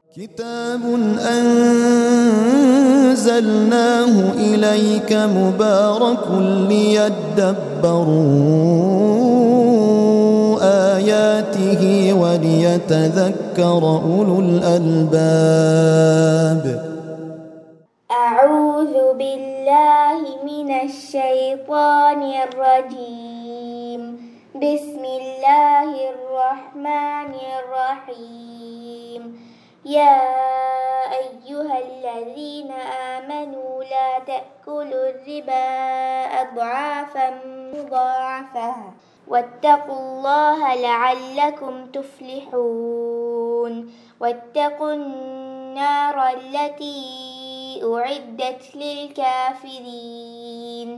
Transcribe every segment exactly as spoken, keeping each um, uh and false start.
كتاب أنزلناه إليك مبارك ليدبروا آياته وليتذكر أولو الألباب. أعوذ بالله من الشيطان الرجيم. بسم الله الرحمن الرحيم. يا أيها الذين آمنوا لا تأكلوا الربا أضعافا مضاعفة واتقوا الله لعلكم تفلحون. واتقوا النار التي أعدت للكافرين.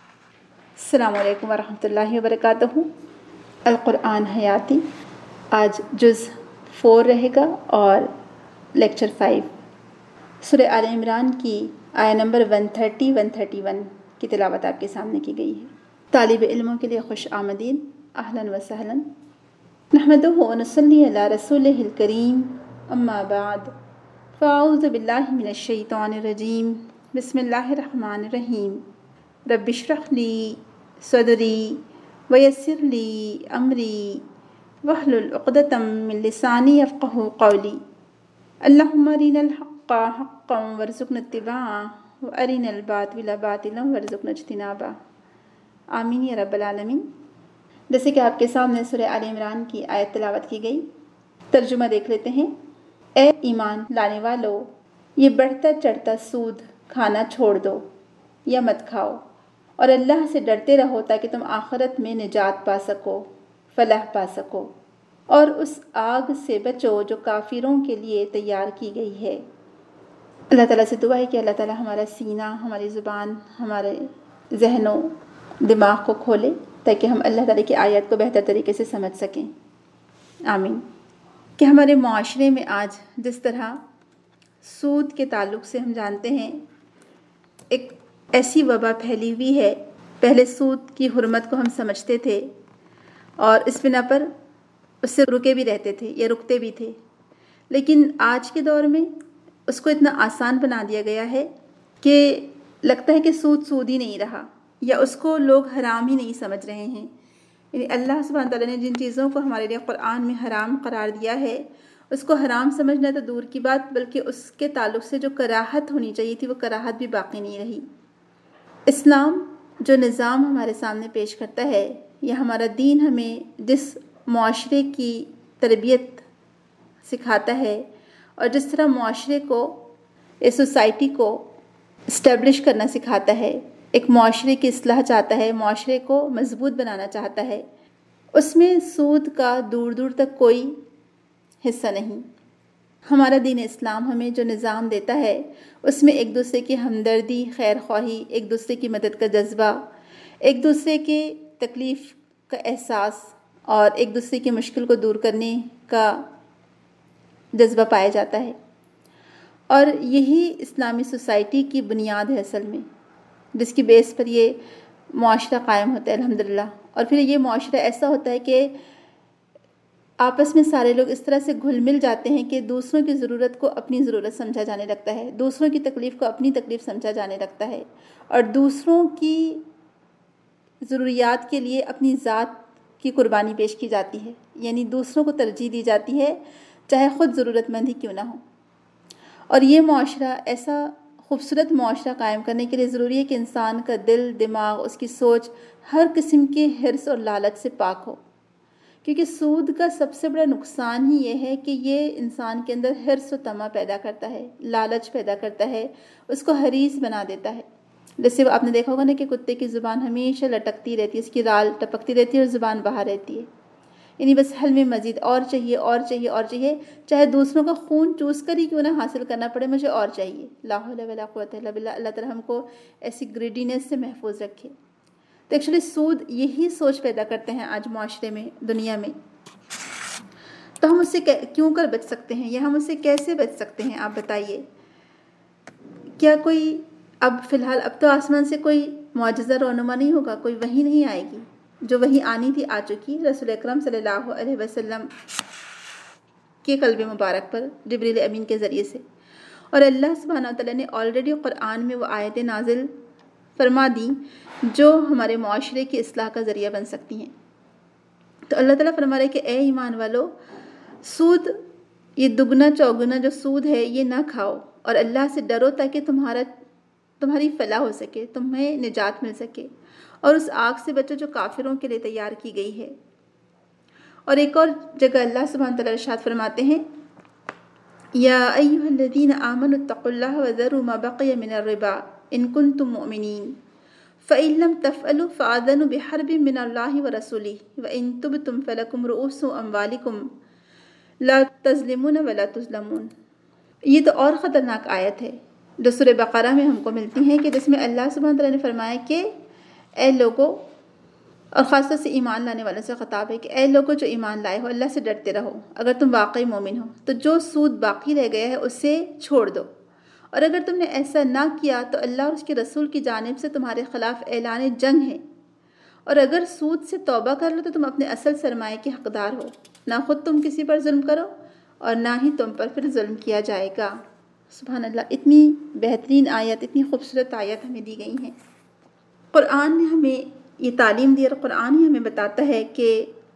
السلام علیکم ورحمۃ اللہ وبرکاتہ. القرآن حیاتی آج جز فور رہے گا اور لیکچر فائیو. سورہ آل عمران کی آیا number one thirty one thirty one کی تلاوت آپ کے سامنے کی گئی ہے. طالب علموں کے لیے خوش آمدید. اہلاً و سہلاً. نحمدہ و نصلی علی رسولہ الکریم. اما بعد فاعوذ باللہ من الشیطان الرجیم. بسم اللہ الرحمن الرحیم. رب اشرح لی صدری ویسر لی امری واحلل عقدۃ من لسانی یفقہوا قولی. اللہم ارنا الحق حقا وارزقنا اتباعہ وارنا الباطل باطلا وارزقنا اجتنابہ. آمین یا رب العالمین. جیسے کہ آپ کے سامنے سورہ آل عمران کی آیت تلاوت کی گئی، ترجمہ دیکھ لیتے ہیں. اے ایمان لانے والو، یہ بڑھتا چڑھتا سود کھانا چھوڑ دو یا مت کھاؤ، اور اللہ سے ڈرتے رہو تاکہ تم آخرت میں نجات پا سکو، فلاح پا سکو، اور اس آگ سے بچو جو کافروں کے لیے تیار کی گئی ہے. اللہ تعالیٰ سے دعا ہے کہ اللہ تعالیٰ ہمارا سینہ، ہماری زبان، ہمارے ذہن و دماغ کو کھولے تاکہ ہم اللہ تعالیٰ کی آیات کو بہتر طریقے سے سمجھ سکیں. آمین. کہ ہمارے معاشرے میں آج جس طرح سود کے تعلق سے ہم جانتے ہیں ایک ایسی وبا پھیلی ہوئی ہے. پہلے سود کی حرمت کو ہم سمجھتے تھے اور اس بنا پر اس سے رکے بھی رہتے تھے یا رکتے بھی تھے، لیکن آج کے دور میں اس کو اتنا آسان بنا دیا گیا ہے کہ لگتا ہے کہ سود سود ہی نہیں رہا، یا اس کو لوگ حرام ہی نہیں سمجھ رہے ہیں. یعنی اللہ سبحانہ تعالیٰ نے جن چیزوں کو ہمارے لیے قرآن میں حرام قرار دیا ہے اس کو حرام سمجھنا تو دور کی بات، بلکہ اس کے تعلق سے جو کراہت ہونی چاہیے تھی وہ کراہت بھی باقی نہیں رہی. اسلام جو نظام ہمارے سامنے پیش کرتا ہے، یا ہمارا دین ہمیں جس معاشرے کی تربیت سکھاتا ہے اور جس طرح معاشرے کو، اس سوسائٹی کو اسٹیبلش کرنا سکھاتا ہے، ایک معاشرے کی اصلاح چاہتا ہے، معاشرے کو مضبوط بنانا چاہتا ہے، اس میں سود کا دور دور تک کوئی حصہ نہیں. ہمارا دین اسلام ہمیں جو نظام دیتا ہے اس میں ایک دوسرے کی ہمدردی، خیر خواہی، ایک دوسرے کی مدد کا جذبہ، ایک دوسرے کے تکلیف کا احساس اور ایک دوسرے کی مشکل کو دور کرنے کا جذبہ پایا جاتا ہے. اور یہی اسلامی سوسائٹی کی بنیاد ہے اصل میں، جس کی بیس پر یہ معاشرہ قائم ہوتا ہے الحمدللہ. اور پھر یہ معاشرہ ایسا ہوتا ہے کہ آپس میں سارے لوگ اس طرح سے گھل مل جاتے ہیں کہ دوسروں کی ضرورت کو اپنی ضرورت سمجھا جانے لگتا ہے، دوسروں کی تکلیف کو اپنی تکلیف سمجھا جانے لگتا ہے، اور دوسروں کی ضروریات کے لیے اپنی ذات کی قربانی پیش کی جاتی ہے. یعنی دوسروں کو ترجیح دی جاتی ہے چاہے خود ضرورت مند ہی کیوں نہ ہو. اور یہ معاشرہ، ایسا خوبصورت معاشرہ قائم کرنے کے لیے ضروری ہے کہ انسان کا دل، دماغ، اس کی سوچ ہر قسم کے حرص اور لالچ سے پاک ہو. کیونکہ سود کا سب سے بڑا نقصان ہی یہ ہے کہ یہ انسان کے اندر حرص و طمع پیدا کرتا ہے، لالچ پیدا کرتا ہے، اس کو حریص بنا دیتا ہے. جیسے آپ نے دیکھا ہوگا نا کہ کتے کی زبان ہمیشہ لٹکتی رہتی ہے، اس کی رال ٹپکتی رہتی ہے اور زبان باہر رہتی ہے. یعنی بس حل میں مزید اور چاہیے اور چاہیے اور چاہیے، چاہے دوسروں کا خون چوس کر ہی کیوں نہ حاصل کرنا پڑے، مجھے اور چاہیے. لا حول ولا قوت الا باللہ. اللہ تعالیٰ ہم کو ایسی گریڈینس سے محفوظ رکھے. تو ایکچولی سود یہی سوچ پیدا کرتے ہیں آج معاشرے میں، دنیا میں. تو ہم اس سے کیوں کر بچ سکتے ہیں، یا ہم اس سے کیسے بچ سکتے ہیں، آپ بتائیے. کیا کوئی اب فی الحال اب تو آسمان سے کوئی معجزہ رونما نہیں ہوگا، کوئی وحی نہیں آئے گی. جو وحی آنی تھی آ چکی. رسول اکرم صلی اللہ علیہ وسلم کے قلب مبارک پر جبریل امین کے ذریعے سے. اور اللہ سبحانہ وتعالیٰ نے آلریڈی قرآن میں وہ آیتیں نازل فرما دیں جو ہمارے معاشرے کی اصلاح کا ذریعہ بن سکتی ہیں. تو اللہ تعالیٰ فرما رہے کہ اے ایمان والو، سود، یہ دگنا چوگنا جو سود ہے یہ نہ کھاؤ، اور اللہ سے ڈرو تاکہ تمہارا تمہاری فلاح ہو سکے، تمہیں نجات مل سکے، اور اس آگ سے بچو جو کافروں کے لیے تیار کی گئی ہے. اور ایک اور جگہ اللہ سبحانہ تعالیٰ ارشاد فرماتے ہیں، یا ایھا الذین آمنوا اتقوا اللہ وذروا ما بقی من الربا ان کنتم مؤمنین فإن لم تفعلوا فآذنوا بحرب من اللہ ورسولہ وإن تبتم فلکم رؤوس اموالکم لا تظلمون ولا تظلمون. یہ تو اور خطرناک آیت ہے جو سورہ بقرہ میں ہم کو ملتی ہیں، کہ جس میں اللہ سبحانہ تعالیٰ نے فرمایا کہ اے لوگوں، اور خاص طور سے ایمان لانے والوں سے خطاب ہے کہ اے لوگوں جو ایمان لائے ہو، اللہ سے ڈرتے رہو. اگر تم واقعی مومن ہو تو جو سود باقی رہ گیا ہے اسے چھوڑ دو، اور اگر تم نے ایسا نہ کیا تو اللہ اور اس کے رسول کی جانب سے تمہارے خلاف اعلان جنگ ہے. اور اگر سود سے توبہ کر لو تو تم اپنے اصل سرمایہ کے حقدار ہو، نہ خود تم کسی پر ظلم کرو اور نہ ہی تم پر پھر ظلم کیا جائے گا. سبحان اللہ، اتنی بہترین آیت، اتنی خوبصورت آیت ہمیں دی گئی ہیں. قرآن نے ہمیں یہ تعلیم دی، اور قرآن ہی ہمیں بتاتا ہے کہ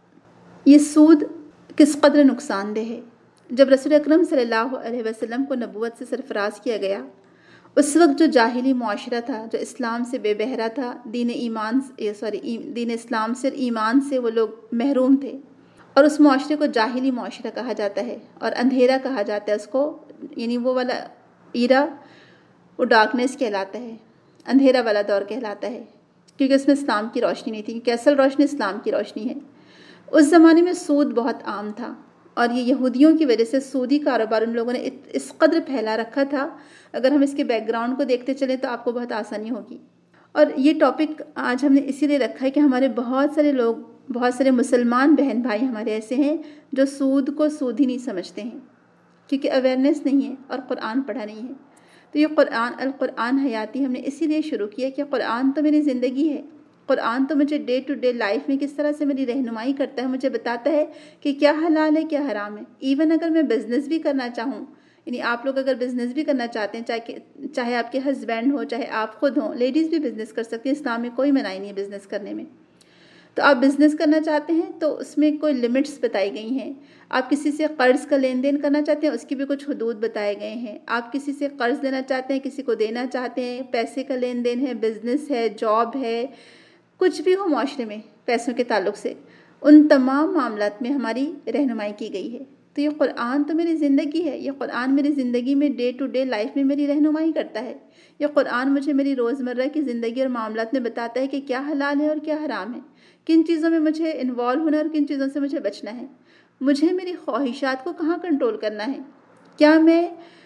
یہ سود کس قدر نقصان دہ ہے. جب رسول اکرم صلی اللہ علیہ وسلم کو نبوت سے سرفراز کیا گیا، اس وقت جو جاہلی معاشرہ تھا، جو اسلام سے بے بہرا تھا، دین ایمان سوری دین اسلام سے ایمان سے وہ لوگ محروم تھے، اور اس معاشرے کو جاہلی معاشرہ کہا جاتا ہے اور اندھیرا کہا جاتا ہے اس کو، یعنی وہ والا ایرا وہ ڈارکنیس کہلاتا ہے، اندھیرا والا دور کہلاتا ہے، کیونکہ اس میں اسلام کی روشنی نہیں تھی، کیونکہ اصل روشنی اسلام کی روشنی ہے. اس زمانے میں سود بہت عام تھا، اور یہ یہودیوں کی وجہ سے سودی کاروبار ان لوگوں نے اس قدر پھیلا رکھا تھا. اگر ہم اس کے بیک گراؤنڈ کو دیکھتے چلیں تو آپ کو بہت آسانی ہوگی. اور یہ ٹاپک آج ہم نے اسی لیے رکھا ہے کہ ہمارے بہت سارے لوگ، بہت سارے مسلمان بہن بھائی ہمارے ایسے ہیں جو سود کو سود ہی نہیں سمجھتے ہیں، کیونکہ اویئرنیس نہیں ہے اور قرآن پڑھا نہیں ہے. تو یہ قرآن القرآن حیاتی ہم نے اسی لیے شروع کیا کہ قرآن تو میری زندگی ہے، قرآن تو مجھے ڈے ٹو ڈے لائف میں کس طرح سے میری رہنمائی کرتا ہے، مجھے بتاتا ہے کہ کیا حلال ہے کیا حرام ہے. ایون اگر میں بزنس بھی کرنا چاہوں، یعنی آپ لوگ اگر بزنس بھی کرنا چاہتے ہیں، چاہے چاہے آپ کے ہسبینڈ ہو، چاہے آپ خود ہوں، لیڈیز بھی بزنس کر سکتی ہیں، اسلام میں کوئی منائی نہیں ہے بزنس کرنے میں. تو آپ بزنس کرنا چاہتے ہیں تو اس میں کوئی لمٹس بتائی گئی ہیں. آپ کسی سے قرض کا لین دین کرنا چاہتے ہیں، اس کی بھی کچھ حدود بتائے گئے ہیں. آپ کسی سے قرض لینا چاہتے ہیں، کسی کو دینا چاہتے ہیں، پیسے کا لین دین ہے، بزنس ہے، جاب ہے، کچھ بھی ہو معاشرے میں پیسوں کے تعلق سے، ان تمام معاملات میں ہماری رہنمائی کی گئی ہے. تو یہ قرآن تو میری زندگی ہے، یہ قرآن میری زندگی میں ڈے ٹو ڈے لائف میں میری رہنمائی کرتا ہے. یہ قرآن مجھے میری روزمرہ کی زندگی اور معاملات میں بتاتا ہے کہ کیا حلال ہے اور کیا حرام ہے، کن چیزوں میں مجھے انوالو ہونا ہے اور کن چیزوں سے مجھے بچنا ہے. مجھے میری خواہشات کو کہاں کنٹرول کرنا ہے. کیا میں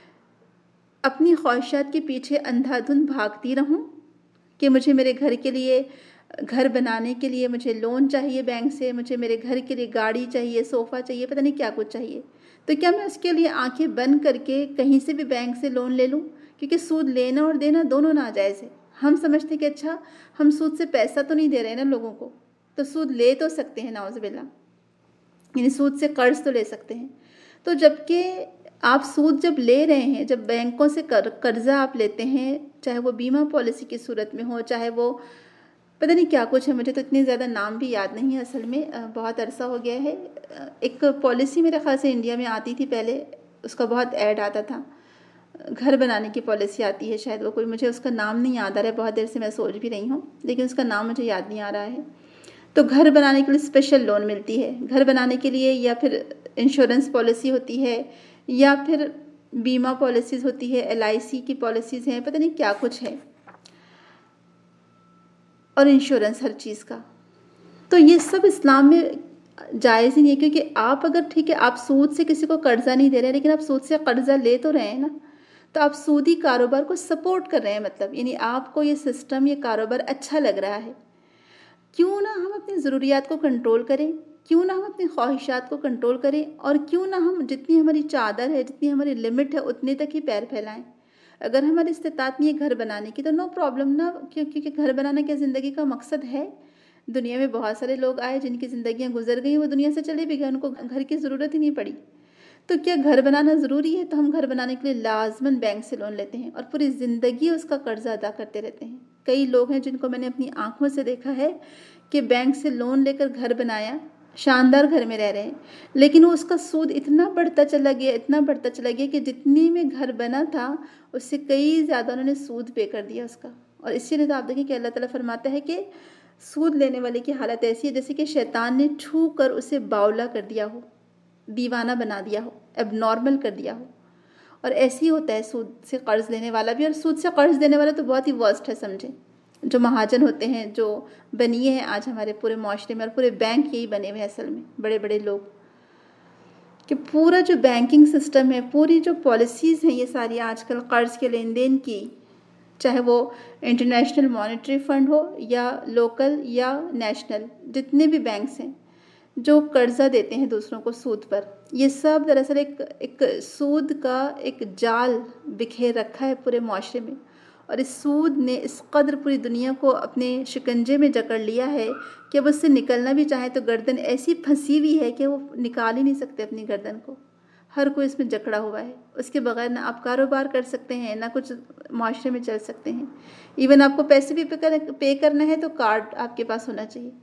اپنی خواہشات کے پیچھے اندھا دھند بھاگتی رہوں کہ مجھے میرے گھر کے لیے، گھر بنانے کے لیے مجھے لون چاہیے بینک سے، مجھے میرے گھر کے لیے گاڑی چاہیے، صوفہ چاہیے، پتہ نہیں کیا کچھ چاہیے، تو کیا میں اس کے لیے آنکھیں بند کر کے کہیں سے بھی بینک سے لون لے لوں؟ کیونکہ سود لینا اور دینا دونوں ناجائز ہے. ہم سمجھتے ہیں کہ اچھا ہم سود سے پیسہ تو نہیں دے رہے نا لوگوں کو، تو سود لے تو سکتے ہیں، نعوذ باللہ، یعنی سود سے قرض تو لے سکتے ہیں. تو جب کہ آپ سود جب لے رہے ہیں، جب بینکوں سے قرضہ آپ لیتے ہیں، چاہے وہ بیمہ پالیسی کی صورت میں ہو، چاہے وہ پتہ نہیں کیا کچھ ہے، مجھے تو اتنے زیادہ نام بھی یاد نہیں ہے، اصل میں بہت عرصہ ہو گیا ہے. ایک پالیسی میرے خیال سے انڈیا میں آتی تھی پہلے، اس کا بہت ایڈ آتا تھا، گھر بنانے کی پالیسی آتی ہے شاید، وہ کوئی مجھے اس کا نام نہیں یاد آ رہا ہے، بہت دیر سے میں سوچ بھی رہی ہوں لیکن اس کا نام مجھے یاد نہیں آ رہا ہے. تو گھر بنانے کے لیے اسپیشل لون ملتی ہے، گھر بنانے کے لیے، یا پھر انشورنس پالیسی ہوتی ہے، یا پھر بیمہ پالیسیز ہوتی ہے، ایل آئی سی کی پالیسیز ہیں، پتہ نہیں کیا کچھ ہے، اور انشورنس ہر چیز کا. تو یہ سب اسلام میں جائز ہی نہیں ہے، کیونکہ آپ اگر ٹھیک ہے آپ سود سے کسی کو قرضہ نہیں دے رہے، لیکن آپ سود سے قرضہ لے تو رہے ہیں نا، تو آپ سودی کاروبار کو سپورٹ کر رہے ہیں، مطلب یعنی آپ کو یہ سسٹم، یہ کاروبار اچھا لگ رہا ہے. کیوں نہ ہم اپنی ضروریات کو کنٹرول کریں، کیوں نہ ہم اپنی خواہشات کو کنٹرول کریں، اور کیوں نہ ہم جتنی ہماری چادر ہے، جتنی ہماری لمٹ ہے، اتنے تک ہی پیر پھیلائیں. اگر ہماری استطاعت نہیں ہے گھر بنانے کی تو نو پرابلم نا، کیونکہ گھر بنانا کیا زندگی کا مقصد ہے. دنیا میں بہت سارے لوگ آئے جن کی زندگیاں گزر گئیں، وہ دنیا سے چلے بھی گئے، ان کو گھر کی ضرورت ہی نہیں پڑی. تو کیا گھر بنانا ضروری ہے؟ تو ہم گھر بنانے کے لیے لازماً بینک سے لون لیتے ہیں اور پوری زندگی اس کا قرضہ ادا کرتے رہتے ہیں۔ کئی لوگ ہیں جن کو میں نے اپنی آنکھوں سے دیکھا ہے کہ بینک سے لون لے کر گھر بنایا، شاندار گھر میں رہ رہے ہیں، لیکن وہ اس کا سود اتنا بڑھتا چلا گیا اتنا بڑھتا چلا گیا کہ جتنی میں گھر بنا تھا اس سے کئی زیادہ انہوں نے سود پے کر دیا اس کا۔ اور اسی لیے تو آپ دیکھیں کہ اللہ تعالیٰ فرماتا ہے کہ سود لینے والے کی حالت ایسی ہے جیسے کہ شیطان نے چھو کر اسے باولا کر دیا ہو، دیوانہ بنا دیا ہو، اب نارمل کر دیا ہو۔ اور ایسے ہی ہوتا ہے سود سے قرض لینے والا بھی، اور سود سے قرض دینے والا تو بہت ہی ورسٹ ہے سمجھیں۔ جو مہاجن ہوتے ہیں، جو بنیے ہیں آج ہمارے پورے معاشرے میں، اور پورے بینک یہی بنے ہوئے ہیں اصل میں، بڑے بڑے لوگ، کہ پورا جو بینکنگ سسٹم ہے، پوری جو پالیسیز ہیں یہ ساری آج کل قرض کے لین دین کی، چاہے وہ انٹرنیشنل مانیٹری فنڈ ہو یا لوکل یا نیشنل، جتنے بھی بینکس ہیں جو قرضہ دیتے ہیں دوسروں کو سود پر، یہ سب دراصل ایک ایک سود کا ایک جال بکھیر رکھا ہے پورے معاشرے میں۔ اور اس سود نے اس قدر پوری دنیا کو اپنے شکنجے میں جکڑ لیا ہے کہ اب اس سے نکلنا بھی چاہے تو گردن ایسی پھنسی ہوئی ہے کہ وہ نکال ہی نہیں سکتے اپنی گردن کو۔ ہر کوئی اس میں جکڑا ہوا ہے، اس کے بغیر نہ آپ کاروبار کر سکتے ہیں، نہ کچھ معاشرے میں چل سکتے ہیں۔ ایون آپ کو پیسے بھی پے کرنا ہے تو کارڈ آپ کے پاس ہونا چاہیے،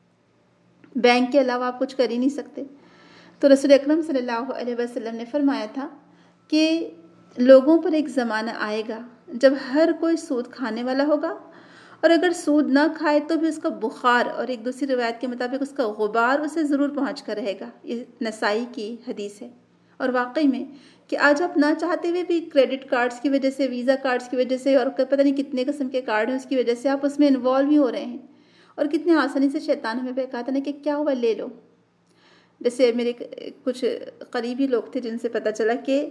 بینک کے علاوہ آپ کچھ کر ہی نہیں سکتے۔ تو رسول اکرم صلی اللہ علیہ وسلم نے فرمایا تھا کہ لوگوں پر ایک زمانہ آئے گا جب ہر کوئی سود کھانے والا ہوگا، اور اگر سود نہ کھائے تو بھی اس کا بخار، اور ایک دوسری روایت کے مطابق اس کا غبار اسے ضرور پہنچ کر رہے گا۔ یہ نسائی کی حدیث ہے۔ اور واقعی میں کہ آج آپ نہ چاہتے ہوئے بھی کریڈٹ کارڈز کی وجہ سے، ویزا کارڈز کی وجہ سے، اور پتہ نہیں کتنے قسم کے کارڈ ہیں اس کی وجہ سے آپ اس میں انوالو ہی ہو رہے ہیں، اور کتنے آسانی سے شیطان ہمیں بہکاتا ہے کہ کیا ہوا لے لو۔ جیسے میرے کچھ قریبی لوگ تھے جن سے پتہ چلا کہ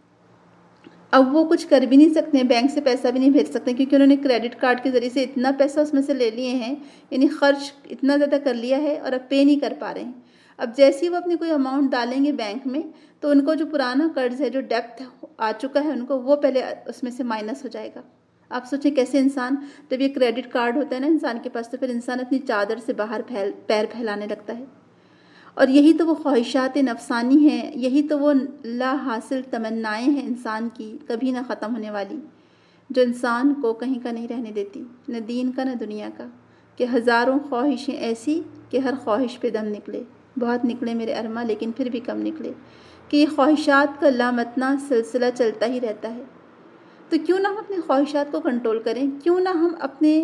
اب وہ کچھ کر بھی نہیں سکتے ہیں، بینک سے پیسہ بھی نہیں بھیج سکتے کیونکہ انہوں نے کریڈٹ کارڈ کے ذریعے سے اتنا پیسہ اس میں سے لے لیے ہیں، یعنی خرچ اتنا زیادہ کر لیا ہے اور اب پے نہیں کر پا رہے ہیں۔ اب جیسے ہی وہ اپنی کوئی اماؤنٹ ڈالیں گے بینک میں تو ان کو جو پرانا قرض ہے، جو ڈیپٹ آ چکا ہے ان کو، وہ پہلے اس میں سے مائنس ہو جائے گا۔ آپ سوچیں کیسے انسان، جب یہ کریڈٹ کارڈ ہوتا ہے نا انسان کے پاس، تو پھر انسان اپنی چادر سے باہر پھیل پیر پھیلانے لگتا ہے۔ اور یہی تو وہ خواہشات نفسانی ہیں، یہی تو وہ لا حاصل تمنائیں ہیں انسان کی، کبھی نہ ختم ہونے والی، جو انسان کو کہیں کا نہیں رہنے دیتی، نہ دین کا نہ دنیا کا، کہ ہزاروں خواہشیں ایسی کہ ہر خواہش پہ دم نکلے۔ بہت نکلے میرے ارما، لیکن پھر بھی کم نکلے، کہ یہ خواہشات کا لامتنا سلسلہ چلتا ہی رہتا ہے۔ تو کیوں نہ ہم اپنی خواہشات کو کنٹرول کریں، کیوں نہ ہم اپنے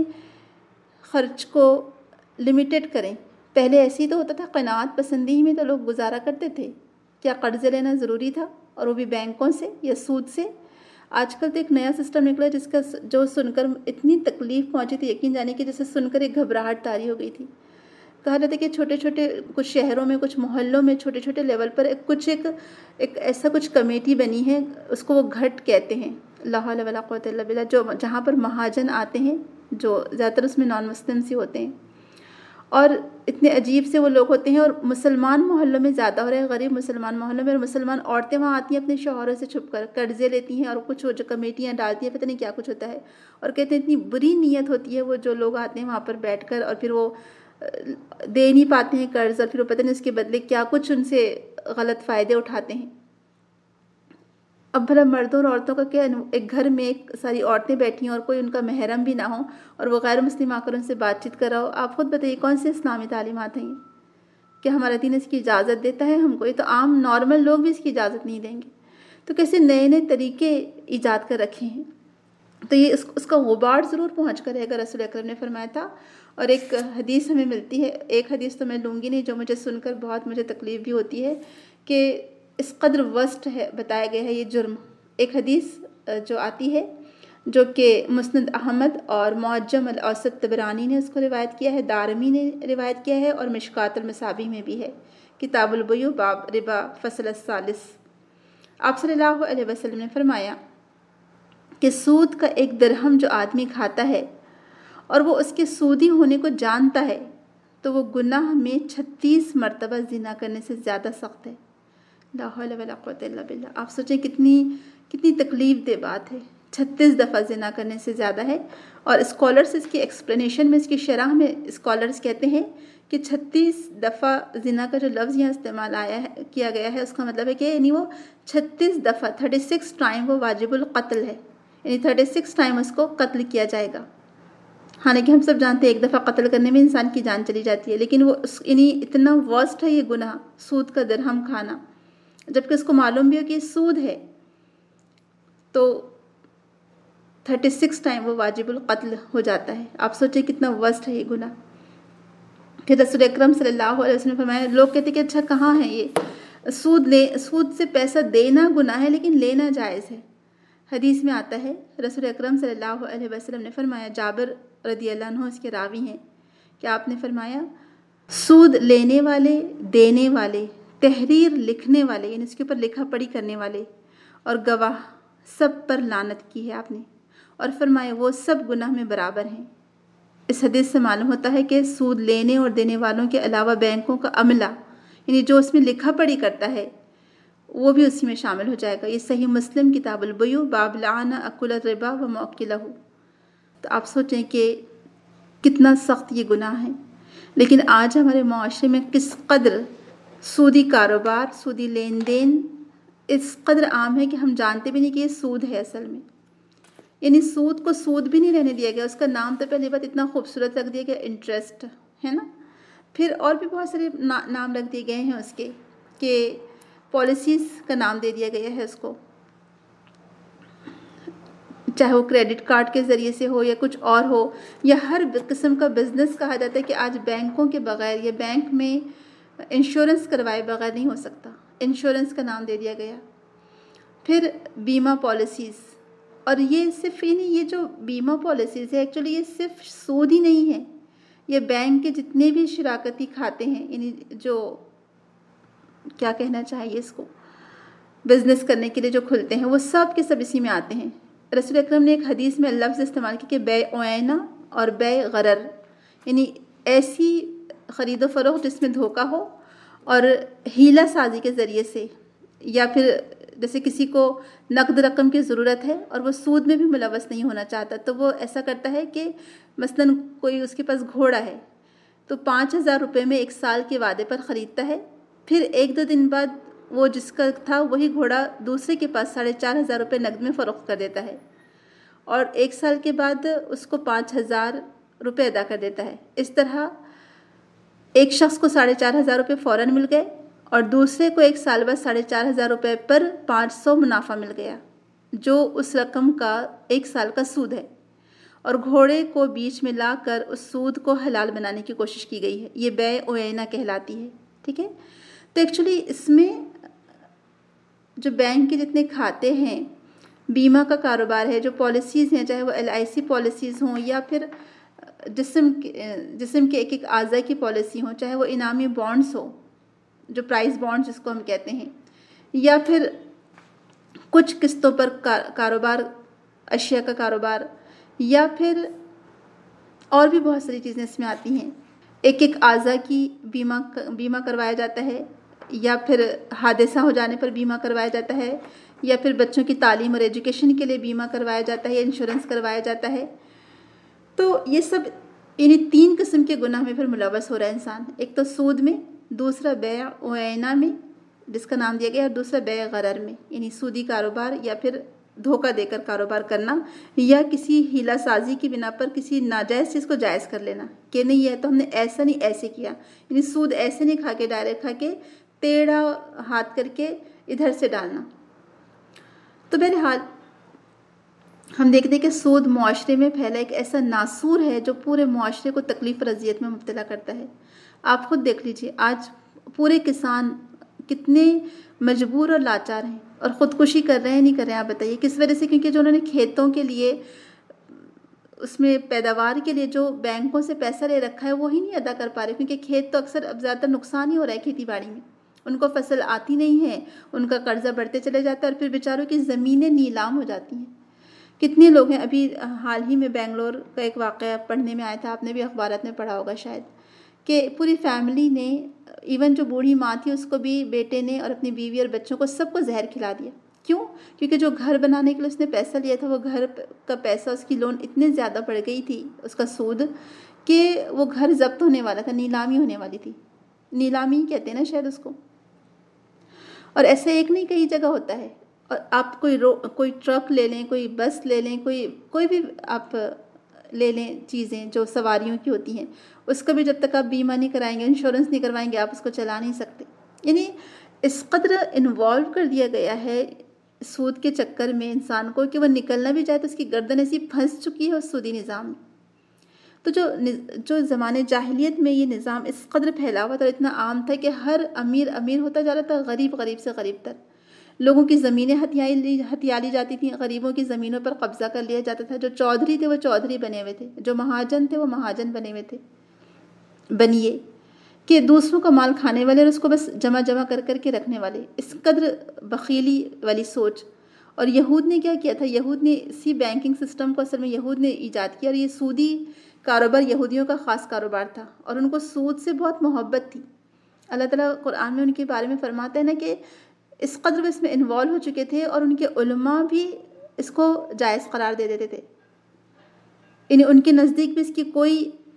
خرچ کو لمیٹڈ کریں۔ پہلے ایسی تو ہوتا تھا، قناعت پسندی میں تو لوگ گزارا کرتے تھے، کیا قرض لینا ضروری تھا، اور وہ بھی بینکوں سے یا سود سے۔ آج کل تو ایک نیا سسٹم نکلا جس کا جو سن کر اتنی تکلیف پہنچی تھی، یقین جانے کی، جسے سن کر ایک گھبراہٹ طاری ہو گئی تھی۔ کہا جاتا ہے کہ چھوٹے چھوٹے کچھ شہروں میں، کچھ محلوں میں، چھوٹے چھوٹے لیول پر ایک کچھ ایک ایک ایسا کچھ کمیٹی بنی ہے، اس کو وہ گھٹ کہتے ہیں، لا حول ولا قوت الا باللہ، جو جہاں پر مہاجن آتے ہیں، جو زیادہ تر اس میں نان مسلم سے ہوتے ہیں، اور اتنے عجیب سے وہ لوگ ہوتے ہیں، اور مسلمان محلوں میں زیادہ ہو رہے ہیں، غریب مسلمان محلوں میں، اور مسلمان عورتیں وہاں آتی ہیں اپنے شوہروں سے چھپ کر، قرضے لیتی ہیں، اور کچھ جو کمیٹیاں ڈالتی ہیں، پتہ نہیں کیا کچھ ہوتا ہے، اور کہتے ہیں اتنی بری نیت ہوتی ہے وہ جو لوگ آتے ہیں وہاں پر بیٹھ کر، اور پھر وہ دے نہیں پاتے ہیں قرض، اور پھر وہ پتہ نہیں اس کے بدلے کیا کچھ ان سے غلط فائدے اٹھاتے ہیں۔ اب بھلا مردوں اور عورتوں کا کیا، ایک گھر میں ایک ساری عورتیں بیٹھی ہیں اور کوئی ان کا محرم بھی نہ ہو، اور وہ غیر مسلم آ کر ان سے بات چیت کر رہا ہو۔ آپ خود بتائیے کون سے اسلامی تعلیمات ہیں یہ؟ کہ ہمارا دین اس کی اجازت دیتا ہے ہم کو؟ یہ تو عام نارمل لوگ بھی اس کی اجازت نہیں دیں گے۔ تو کیسے نئے نئے طریقے ایجاد کر رکھے ہیں، تو یہ اس اس کا غبار ضرور پہنچ کر رہے گا، رسول اکرم نے فرمایا تھا۔ اور ایک حدیث ہمیں ملتی ہے، ایک حدیث تو میں لوں گی نہیں، جو مجھے سن کر بہت مجھے تکلیف بھی ہوتی ہے، کہ اس قدر ورسٹ ہے بتایا گیا ہے یہ جرم۔ ایک حدیث جو آتی ہے، جو کہ مسند احمد اور معجم الاوسط طبرانی نے اس کو روایت کیا ہے، دارمی نے روایت کیا ہے، اور مشکات المصابیح میں بھی ہے، کتاب البیوع باب ربا فصل الثالث۔ آپ صلی اللہ علیہ وسلم نے فرمایا کہ سود کا ایک درہم جو آدمی کھاتا ہے اور وہ اس کے سودی ہونے کو جانتا ہے، تو وہ گناہ میں چھتیس مرتبہ زنا کرنے سے زیادہ سخت ہے۔ لا حول ولا قوت الا باللہ۔ آپ سوچیں کتنی کتنی تکلیف دہ بات ہے، چھتیس دفعہ زنا کرنے سے زیادہ ہے۔ اور اسکالرس اس کی ایکسپلینیشن میں، اس کی شرح میں اسکالرس کہتے ہیں کہ چھتیس دفعہ زنا کا جو لفظ یہاں استعمال آیا ہے کیا گیا ہے، اس کا مطلب ہے کہ یعنی وہ چھتیس دفعہ تھرٹی سکس ٹائم وہ واجب القتل ہے، یعنی تھرٹی سکس ٹائم اس کو قتل کیا جائے گا۔ حالانکہ ہم سب جانتے ہیں ایک دفعہ قتل کرنے میں انسان کی جان چلی جاتی ہے، لیکن وہ اس یعنی اتنا ورسٹ ہے یہ گناہ، سود کا درہم کھانا، جبکہ اس کو معلوم بھی ہو کہ یہ سود ہے، تو تھرٹی سکس ٹائم وہ واجب القتل ہو جاتا ہے۔ آپ سوچیں کتنا ورسٹ ہے یہ گناہ۔ پھر رسول اکرم صلی اللہ علیہ وسلم نے فرمایا، لوگ کہتے کہ اچھا کہاں ہے یہ سود لے سود سے پیسہ دینا گناہ ہے لیکن لینا جائز ہے۔ حدیث میں آتا ہے رسول اکرم صلی اللہ علیہ وسلم نے فرمایا، جابر رضی اللہ عنہ اس کے راوی ہیں کہ آپ نے فرمایا، سود لینے والے، دینے والے، تحریر لکھنے والے یعنی اس کے اوپر لکھا پڑھی کرنے والے اور گواہ سب پر لعنت کی ہے آپ نے، اور فرمایا وہ سب گناہ میں برابر ہیں۔ اس حدیث سے معلوم ہوتا ہے کہ سود لینے اور دینے والوں کے علاوہ بینکوں کا عملہ یعنی جو اس میں لکھا پڑھی کرتا ہے وہ بھی اسی میں شامل ہو جائے گا۔ یہ صحیح مسلم کتاب البیوع باب لعن اکل الربا و موکلہ۔ تو آپ سوچیں کہ کتنا سخت یہ گناہ ہے، لیکن آج ہمارے معاشرے میں کس قدر سودی کاروبار، سودی لین دین اس قدر عام ہے کہ ہم جانتے بھی نہیں کہ یہ سود ہے اصل میں۔ یعنی سود کو سود بھی نہیں رہنے دیا گیا، اس کا نام تو پہلی بات اتنا خوبصورت رکھ دیا گیا انٹرسٹ ہے نا، پھر اور بھی بہت سارے نام رکھ دیے گئے ہیں اس کے، کہ پالیسیز کا نام دے دیا گیا ہے اس کو، چاہے وہ کریڈٹ کارڈ کے ذریعے سے ہو یا کچھ اور ہو، یا ہر قسم کا بزنس کہا جاتا ہے کہ آج بینکوں کے بغیر یا بینک میں انشورنس کروائے بغیر نہیں ہو سکتا، انشورنس کا نام دے دیا گیا۔ پھر بیمہ پالیسیز، اور یہ صرف یعنی یہ جو بیمہ پالیسیز ہے ایکچولی یہ صرف سود ہی نہیں ہے، یہ بینک کے جتنے بھی شراکتی کھاتے ہیں یعنی جو کیا کہنا چاہیے اس کو بزنس کرنے کے لیے جو کھلتے ہیں وہ سب کے سب اسی میں آتے ہیں۔ رسول اکرم نے ایک حدیث میں لفظ استعمال کیا کہ بیع عینہ اور بیع غرر، یعنی ایسی خرید و فروخت جس میں دھوکہ ہو اور ہیلہ سازی کے ذریعے سے، یا پھر جیسے کسی کو نقد رقم کی ضرورت ہے اور وہ سود میں بھی ملوث نہیں ہونا چاہتا تو وہ ایسا کرتا ہے کہ مثلاً کوئی اس کے پاس گھوڑا ہے تو پانچ ہزار روپے میں ایک سال کے وعدے پر خریدتا ہے، پھر ایک دو دن بعد وہ جس کا تھا وہی گھوڑا دوسرے کے پاس ساڑھے چار ہزار روپے نقد میں فروخت کر دیتا ہے، اور ایک سال کے بعد اس کو پانچ ہزار روپے ادا کر دیتا ہے۔ اس طرح ایک شخص کو ساڑھے چار ہزار روپے فوراً مل گئے اور دوسرے کو ایک سال بعد ساڑھے چار ہزار روپے پر پانچ سو منافع مل گیا، جو اس رقم کا ایک سال کا سود ہے، اور گھوڑے کو بیچ میں لا کر اس سود کو حلال بنانے کی کوشش کی گئی ہے۔ یہ بیع عینہ کہلاتی ہے، ٹھیک ہے۔ تو ایکچولی اس میں جو بینک کے جتنے کھاتے ہیں، بیمہ کا کاروبار ہے، جو پالیسیز ہیں، چاہے وہ ایل آئی سی پالیسیز ہوں یا پھر جسم جسم کے ایک ایک اعضاء کی پالیسی ہوں، چاہے وہ انعامی بانڈز ہو جو پرائز بانڈز جس کو ہم کہتے ہیں، یا پھر کچھ قسطوں پر کاروبار، اشیاء کا کاروبار، یا پھر اور بھی بہت ساری چیزیں اس میں آتی ہیں۔ ایک ایک اعضاء کی بیمہ بیمہ کروایا جاتا ہے، یا پھر حادثہ ہو جانے پر بیمہ کروایا جاتا ہے، یا پھر بچوں کی تعلیم اور ایجوکیشن کے لیے بیمہ کروایا جاتا ہے یا انشورنس کروایا جاتا ہے۔ تو یہ سب یعنی تین قسم کے گناہ میں پھر ملوث ہو رہا ہے انسان، ایک تو سود میں، دوسرا بیع عینہ میں جس کا نام دیا گیا، اور دوسرا بیع غرر میں یعنی سودی کاروبار یا پھر دھوکہ دے کر کاروبار کرنا، یا کسی ہیلہ سازی کی بنا پر کسی ناجائز چیز کو جائز کر لینا کہ نہیں یہ تو ہم نے ایسا نہیں ایسے کیا، یعنی سود ایسے نہیں کھا کے ڈائریکٹ کھا کے ٹیڑھا ہاتھ کر کے ادھر سے ڈالنا۔ تو بہرحال ہم دیکھتے ہیں کہ سود معاشرے میں پھیلا ایک ایسا ناسور ہے جو پورے معاشرے کو تکلیف اور اذیت میں مبتلا کرتا ہے۔ آپ خود دیکھ لیجئے آج پورے کسان کتنے مجبور اور لاچار ہیں، اور خودکشی کر رہے ہیں نہیں کر رہے ہیں، آپ بتائیے کس وجہ سے؟ کیونکہ جو انہوں نے کھیتوں کے لیے، اس میں پیداوار کے لیے جو بینکوں سے پیسہ لے رکھا ہے وہی نہیں ادا کر پا رہے، کیونکہ کھیت تو اکثر اب زیادہ نقصان ہی ہو رہا ہے کھیتی باڑی میں، ان کو فصل آتی نہیں ہے، ان کا قرضہ بڑھتے چلے جاتا ہے، اور پھر بیچاروں کی زمینیں نیلام ہو جاتی ہیں۔ کتنے لوگ ہیں، ابھی حال ہی میں بنگلور کا ایک واقعہ پڑھنے میں آیا تھا، آپ نے بھی اخبارات میں پڑھا ہوگا شاید، کہ پوری فیملی نے، ایون جو بوڑھی ماں تھی اس کو بھی بیٹے نے اور اپنی بیوی اور بچوں کو سب کو زہر کھلا دیا۔ کیوں؟ کیونکہ جو گھر بنانے کے لیے اس نے پیسہ لیا تھا وہ گھر کا پیسہ، اس کی لون اتنے زیادہ بڑھ گئی تھی، اس کا سود، کہ وہ گھر ضبط ہونے والا تھا، نیلامی ہونے والی تھی. نیلامی کہتے ہیں نا شاید اس کو. اور ایسے ایک نہیں کئی جگہ ہوتا ہے. اور آپ کوئی رو کوئی ٹرک لے لیں، کوئی بس لے لیں، کوئی کوئی بھی آپ لے لیں چیزیں جو سواریوں کی ہوتی ہیں، اس کا بھی جب تک آپ بیمہ نہیں کرائیں گے، انشورنس نہیں کروائیں گے، آپ اس کو چلا نہیں سکتے. یعنی اس قدر انوالو کر دیا گیا ہے سود کے چکر میں انسان کو کہ وہ نکلنا بھی چاہے تو اس کی گردن ایسی پھنس چکی ہے اس سودی نظام میں. تو جو جو زمانے جاہلیت میں یہ نظام اس قدر پھیلا ہوا تھا اور اتنا عام تھا کہ ہر امیر امیر ہوتا جا رہا تھا، غریب غریب سے غریب تر. لوگوں کی زمینیں ہتھیائی ہتھیا لی جاتی تھیں، غریبوں کی زمینوں پر قبضہ کر لیا جاتا تھا. جو چودھری تھے وہ چودھری بنے ہوئے تھے، جو مہاجن تھے وہ مہاجن بنے ہوئے تھے، بنیے کہ دوسروں کا مال کھانے والے اور اس کو بس جمع جمع کر کر کے رکھنے والے. اس قدر بخیلی والی سوچ. اور یہود نے کیا کیا تھا؟ یہود نے اسی بینکنگ سسٹم کو اصل میں یہود نے ایجاد کیا، اور یہ سودی کاروبار یہودیوں کا خاص کاروبار تھا اور ان کو سود سے بہت محبت تھی. اللہ تعالیٰ قرآن میں ان کے بارے میں فرماتا ہے نا کہ اس قدر وہ اس میں انوالو ہو چکے تھے اور ان کے علماء بھی اس کو جائز قرار دے دیتے تھے. یعنی ان کے نزدیک بھی اس کی کوئی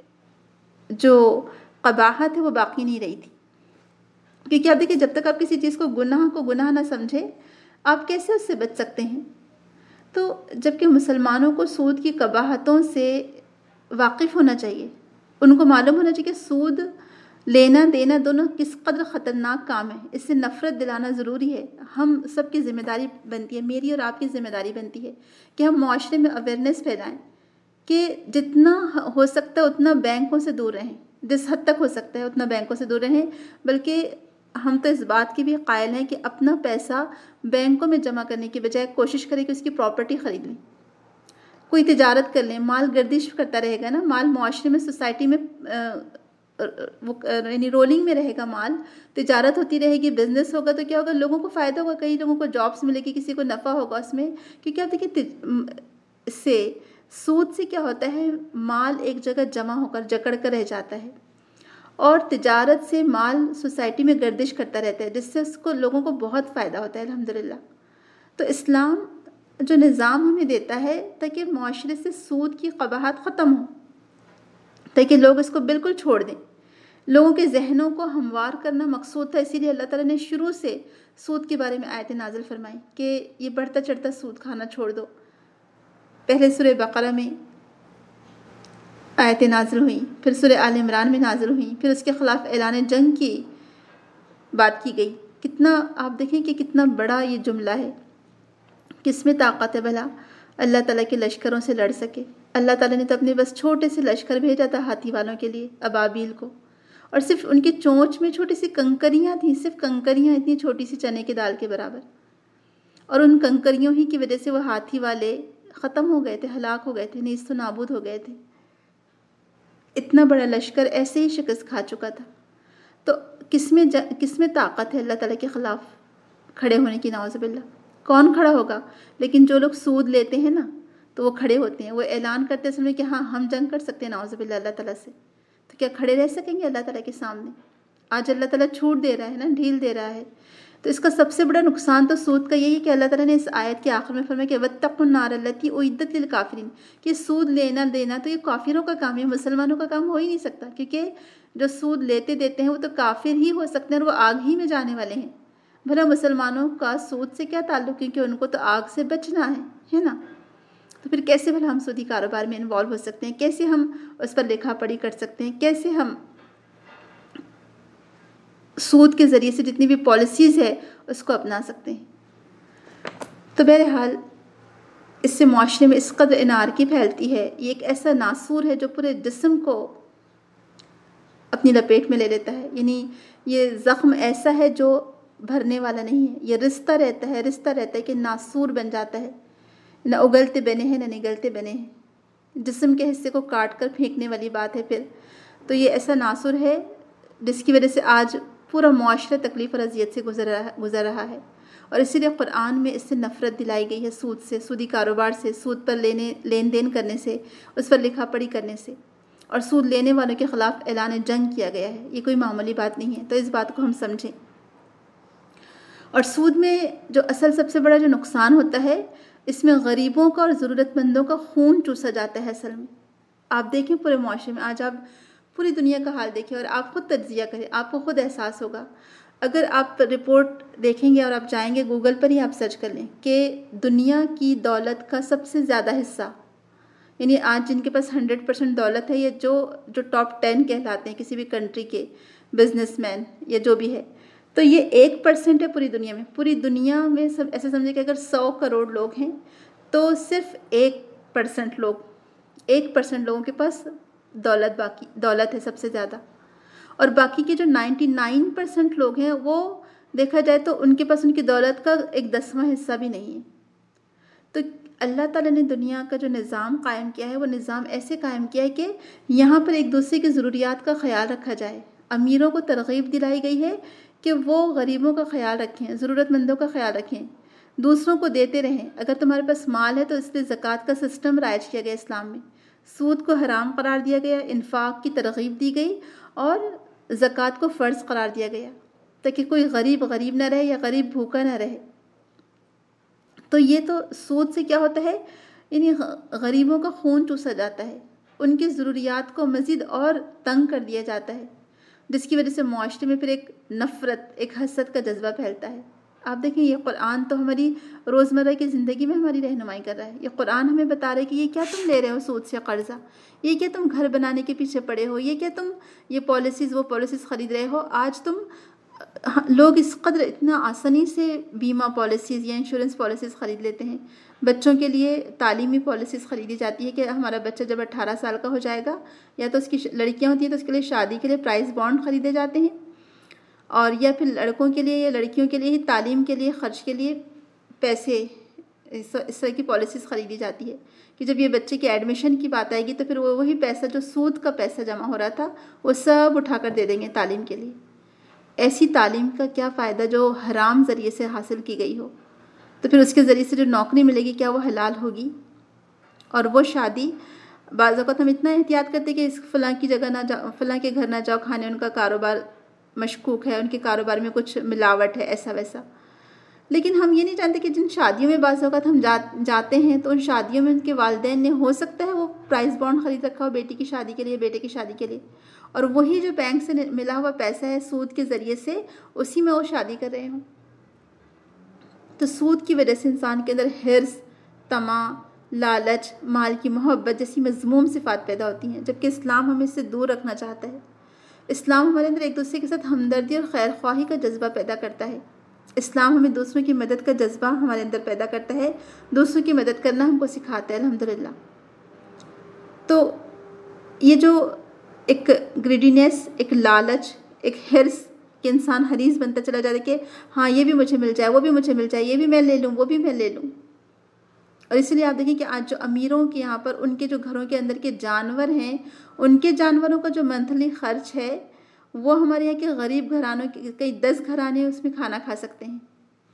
جو قباحت ہے وہ باقی نہیں رہی تھی. کیونکہ آپ دیکھیں، جب تک آپ کسی چیز کو گناہ کو گناہ نہ سمجھے آپ کیسے اس سے بچ سکتے ہیں؟ تو جب کہ مسلمانوں کو سود کی قباحتوں سے واقف ہونا چاہیے، ان کو معلوم ہونا چاہیے کہ سود لینا دینا دونوں کس قدر خطرناک کام ہے. اس سے نفرت دلانا ضروری ہے. ہم سب کی ذمہ داری بنتی ہے، میری اور آپ کی ذمہ داری بنتی ہے کہ ہم معاشرے میں اویئرنیس پھیلائیں کہ جتنا ہو سکتا ہے اتنا بینکوں سے دور رہیں، جس حد تک ہو سکتا ہے اتنا بینکوں سے دور رہیں. بلکہ ہم تو اس بات کی بھی قائل ہیں کہ اپنا پیسہ بینکوں میں جمع کرنے کی بجائے کوشش کریں کہ اس کی پراپرٹی خرید لیں، کوئی تجارت کر لیں. مال گردش کرتا رہے گا نا، مال معاشرے میں سوسائٹی میں وہ یعنی رولنگ میں رہے گا، مال تجارت ہوتی رہے گی، بزنس ہوگا. تو کیا ہوگا؟ لوگوں کو فائدہ ہوگا، کئی لوگوں کو جابس ملے گی، کسی کو نفع ہوگا اس میں. کیونکہ آپ دیکھیں اس سے سود سے کیا ہوتا ہے، مال ایک جگہ جمع ہو کر جکڑ کر رہ جاتا ہے اور تجارت سے مال سوسائٹی میں گردش کرتا رہتا ہے، جس سے اس کو لوگوں کو بہت فائدہ ہوتا ہے الحمدللہ. تو اسلام جو نظام ہمیں دیتا ہے تاکہ معاشرے سے سود کی قباحت ختم ہو، تاکہ لوگ اس کو بالکل چھوڑ دیں. لوگوں کے ذہنوں کو ہموار کرنا مقصود تھا. اسی لیے اللہ تعالیٰ نے شروع سے سود کے بارے میں آیتیں نازل فرمائیں کہ یہ بڑھتا چڑھتا سود کھانا چھوڑ دو. پہلے سورہ بقرہ میں آیتیں نازل ہوئیں، پھر سورہ آل عمران میں نازل ہوئیں، پھر اس کے خلاف اعلان جنگ کی بات کی گئی. کتنا آپ دیکھیں کہ کتنا بڑا یہ جملہ ہے، کس میں طاقت ہے بھلا اللہ تعالیٰ کے لشکروں سے لڑ سکے. اللہ تعالیٰ نے تو اپنے بس چھوٹے سے لشکر بھیجا تھا ہاتھی والوں کے لیے، ابابیل کو، اور صرف ان کی چونچ میں چھوٹی سی کنکریاں تھیں، صرف کنکریاں اتنی چھوٹی سی چنے کی دال کے برابر. اور ان کنکریوں ہی کی وجہ سے وہ ہاتھی والے ختم ہو گئے تھے، ہلاک ہو گئے تھے، نیست و نابود ہو گئے تھے. اتنا بڑا لشکر ایسے ہی شکست کھا چکا تھا. تو کس میں جا کس میں طاقت ہے اللہ تعالیٰ کے خلاف کھڑے ہونے کی؟ نعوذ باللہ. کون کھڑا ہوگا؟ لیکن جو لوگ سود لیتے ہیں نا تو وہ کھڑے ہوتے ہیں، وہ اعلان کرتے ہیں کہ ہاں ہم جنگ کر سکتے ہیں نعوذ باللہ اللہ تعالیٰ سے. تو کیا کھڑے رہ سکیں گے اللہ تعالیٰ کے سامنے؟ آج اللہ تعالیٰ چھوٹ دے رہا ہے نا، ڈھیل دے رہا ہے. تو اس کا سب سے بڑا نقصان تو سود کا یہی ہے کہ اللہ تعالیٰ نے اس آیت کے آخر میں فرمایا کہ وَاتَّقُوا النَّارَ الَّتِي أُعِدَّتْ لِلْكَافِرِينَ، کہ سود لینا دینا تو یہ کافروں کا کام ہے، مسلمانوں کا کام ہو ہی نہیں سکتا. کیونکہ جو سود لیتے دیتے ہیں وہ تو کافر ہی ہو سکتے ہیں اور وہ آگ ہی میں جانے والے ہیں. بھلا مسلمانوں کا سود سے کیا تعلق؟ کیونکہ ان کو تو آگ سے بچنا ہے ہے نا. تو پھر کیسے بھلا ہم سودی کاروبار میں انوالو ہو سکتے ہیں؟ کیسے ہم اس پر لکھا پڑھی کر سکتے ہیں؟ کیسے ہم سود کے ذریعے سے جتنی بھی پالیسیز ہے اس کو اپنا سکتے ہیں؟ تو بہرحال اس سے معاشرے میں اس قدر انارکی پھیلتی ہے. یہ ایک ایسا ناسور ہے جو پورے جسم کو اپنی لپیٹ میں لے لیتا ہے. یعنی یہ زخم ایسا ہے جو بھرنے والا نہیں ہے، یہ رشتہ رہتا ہے رشتہ رہتا ہے کہ ناسور بن جاتا ہے. نہ اگلتے بنے ہیں نہ نگلتے بنے ہیں، جسم کے حصے کو کاٹ کر پھینکنے والی بات ہے. پھر تو یہ ایسا ناسور ہے جس کی وجہ سے آج پورا معاشرہ تکلیف اور اذیت سے گزر رہا گزر رہا ہے. اور اسی لیے قرآن میں اس سے نفرت دلائی گئی ہے، سود سے، سودی کاروبار سے، سود پر لینے لین دین کرنے سے، اس پر لکھا پڑھی کرنے سے، اور سود لینے والوں کے خلاف اعلان جنگ کیا گیا ہے. یہ کوئی معمولی بات نہیں ہے. تو اس بات کو ہم سمجھیں. اور سود میں جو اصل سب سے بڑا جو نقصان ہوتا ہے، اس میں غریبوں کا اور ضرورت مندوں کا خون چوسا جاتا ہے. اصل میں آپ دیکھیں پورے معاشرے میں آج آپ پوری دنیا کا حال دیکھیں اور آپ خود تجزیہ کریں, آپ کو خود احساس ہوگا. اگر آپ رپورٹ دیکھیں گے اور آپ جائیں گے گوگل پر ہی آپ سرچ کر لیں کہ دنیا کی دولت کا سب سے زیادہ حصہ, یعنی آج جن کے پاس ہنڈریڈ پرسینٹ دولت ہے, یہ جو جو ٹاپ ٹین کہلاتے ہیں کسی بھی کنٹری کے بزنس مین یا جو بھی ہے, تو یہ ایک پرسینٹ ہے پوری دنیا میں. پوری دنیا میں سب ایسے سمجھے کہ اگر سو کروڑ لوگ ہیں تو صرف ایک پرسینٹ لوگ ایک پرسینٹ لوگوں کے پاس دولت باقی دولت ہے سب سے زیادہ, اور باقی کے جو نائنٹی نائن پرسینٹ لوگ ہیں وہ دیکھا جائے تو ان کے پاس ان کی دولت کا ایک دسواں حصہ بھی نہیں ہے. تو اللہ تعالیٰ نے دنیا کا جو نظام قائم کیا ہے وہ نظام ایسے قائم کیا ہے کہ یہاں پر ایک دوسرے کی ضروریات کا خیال رکھا جائے. امیروں کو ترغیب دلائی گئی ہے کہ وہ غریبوں کا خیال رکھیں, ضرورت مندوں کا خیال رکھیں, دوسروں کو دیتے رہیں. اگر تمہارے پاس مال ہے تو اس لیے زکوٰۃ کا سسٹم رائج کیا گیا اسلام میں, سود کو حرام قرار دیا گیا, انفاق کی ترغیب دی گئی اور زکوٰۃ کو فرض قرار دیا گیا تاکہ کوئی غریب غریب نہ رہے یا غریب بھوکا نہ رہے. تو یہ تو سود سے کیا ہوتا ہے, یعنی غریبوں کا خون چوسا جاتا ہے, ان کی ضروریات کو مزید اور تنگ کر دیا جاتا ہے, جس کی وجہ سے معاشرے میں پھر ایک نفرت ایک حسد کا جذبہ پھیلتا ہے. آپ دیکھیں یہ قرآن تو ہماری روزمرہ کی زندگی میں ہماری رہنمائی کر رہا ہے. یہ قرآن ہمیں بتا رہا ہے کہ یہ کیا تم لے رہے ہو سود سے قرضہ, یہ کیا تم گھر بنانے کے پیچھے پڑے ہو, یہ کیا تم یہ پالیسیز وہ پالیسیز خرید رہے ہو. آج تم لوگ اس قدر اتنا آسانی سے بیمہ پالیسیز یا انشورنس پالیسیز خرید لیتے ہیں. بچوں کے لیے تعلیمی پالیسیز خریدی جاتی ہے کہ ہمارا بچہ جب اٹھارہ سال کا ہو جائے گا, یا تو اس کی لڑکیاں ہوتی ہیں تو اس کے لیے شادی کے لیے پرائز بانڈ خریدے جاتے ہیں, اور یا پھر لڑکوں کے لیے یا لڑکیوں کے لیے ہی تعلیم کے لیے خرچ کے لیے پیسے اس طرح کی پالیسیز خریدی جاتی ہے کہ جب یہ بچے کی ایڈمیشن کی بات آئے گی تو پھر وہ وہی پیسہ جو سود کا پیسہ جمع ہو رہا تھا وہ سب اٹھا کر دے دیں گے تعلیم کے لیے. ایسی تعلیم کا کیا فائدہ جو حرام ذریعے سے حاصل کی گئی ہو, تو پھر اس کے ذریعے سے جو نوکری ملے گی کیا وہ حلال ہوگی؟ اور وہ شادی بعض اوقات ہم اتنا احتیاط کرتے کہ اس فلاں کی جگہ نہ جاؤ, فلاں کے گھر نہ جاؤ کھانے, ان کا کاروبار مشکوک ہے, ان کے کاروبار میں کچھ ملاوٹ ہے, ایسا ویسا. لیکن ہم یہ نہیں جانتے کہ جن شادیوں میں بعض اوقات ہم جاتے ہیں تو ان شادیوں میں ان کے والدین نے ہو سکتا ہے وہ پرائز بانڈ خرید رکھا ہو بیٹی کی شادی کے لیے, بیٹے کی شادی کے لیے, اور وہی جو بینک سے ملا ہوا پیسہ ہے سود کے ذریعے سے اسی میں وہ شادی کر رہے ہوں. تو سود کی وجہ سے انسان کے اندر حرص, طمع, لالچ, مال کی محبت جیسی مذموم صفات پیدا ہوتی ہیں, جبکہ اسلام ہمیں اس سے دور رکھنا چاہتا ہے. اسلام ہمارے اندر ایک دوسرے کے ساتھ ہمدردی اور خیر خواہی کا جذبہ پیدا کرتا ہے. اسلام ہمیں دوسروں کی مدد کا جذبہ ہمارے اندر پیدا کرتا ہے, دوسروں کی مدد کرنا ہم کو سکھاتا ہے الحمدللہ. تو یہ جو ایک گریڈینس, ایک لالچ, ایک حرص کہ انسان حریص بنتا چلا جاتا ہے کہ ہاں یہ بھی مجھے مل جائے, وہ بھی مجھے مل جائے, یہ بھی میں لے لوں, وہ بھی میں لے لوں. اور اس لیے آپ دیکھیں کہ آج جو امیروں کے یہاں پر ان کے جو گھروں کے اندر کے جانور ہیں, ان کے جانوروں کا جو منتھلی خرچ ہے وہ ہمارے یہاں کے غریب گھرانوں کے کئی دس گھرانے اس میں کھانا کھا سکتے ہیں.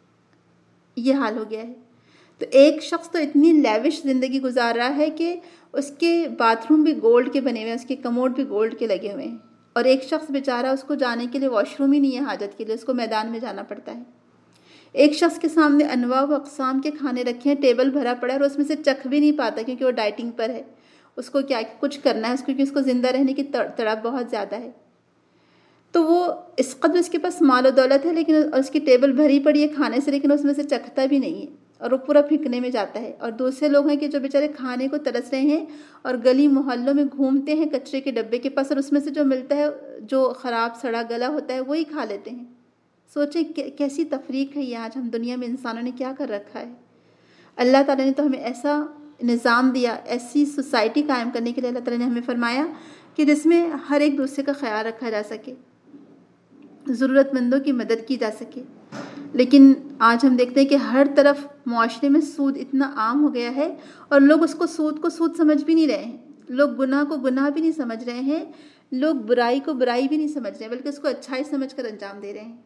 یہ حال ہو گیا ہے. تو ایک شخص تو اتنی لیوش زندگی گزار رہا ہے کہ اس کے باتھ روم بھی گولڈ کے بنے ہوئے ہیں, اس کے کموڈ بھی گولڈ کے لگے ہوئے ہیں, اور ایک شخص بیچارہ اس کو جانے کے لیے واش روم ہی نہیں ہے حاجت کے لیے, اس کو میدان میں جانا پڑتا ہے. ایک شخص کے سامنے انواع و اقسام کے کھانے رکھے ہیں, ٹیبل بھرا پڑا ہے اور اس میں سے چکھ بھی نہیں پاتا کیونکہ وہ ڈائٹنگ پر ہے. اس کو کیا کچھ کرنا ہے, اس کیونکہ اس کو زندہ رہنے کی تڑپ بہت زیادہ ہے. تو وہ اس قدر اس کے پاس مال و دولت ہے لیکن اس کی ٹیبل بھری پڑی ہے کھانے سے, لیکن اس میں سے چکھتا بھی نہیں ہے اور وہ پورا پھینکنے میں جاتا ہے. اور دوسرے لوگ ہیں کہ جو بیچارے کھانے کو ترس رہے ہیں اور گلی محلوں میں گھومتے ہیں کچرے کے ڈبے کے پاس, اور اس میں سے جو ملتا ہے جو خراب سڑا گلا ہوتا ہے وہی کھا لیتے ہیں. سوچیں کیسی تفریق ہے یہ آج ہم دنیا میں انسانوں نے کیا کر رکھا ہے. اللہ تعالیٰ نے تو ہمیں ایسا نظام دیا, ایسی سوسائٹی قائم کرنے کے لیے اللہ تعالیٰ نے ہمیں فرمایا کہ جس میں ہر ایک دوسرے کا خیال رکھا جا سکے, ضرورت مندوں کی مدد کی جا سکے. لیکن آج ہم دیکھتے ہیں کہ ہر طرف معاشرے میں سود اتنا عام ہو گیا ہے اور لوگ اس کو سود کو سود سمجھ بھی نہیں رہے ہیں, لوگ گناہ کو گناہ بھی نہیں سمجھ رہے ہیں, لوگ برائی کو برائی بھی نہیں سمجھ رہے ہیں بلکہ اس کو اچھائی سمجھ کر انجام دے رہے ہیں.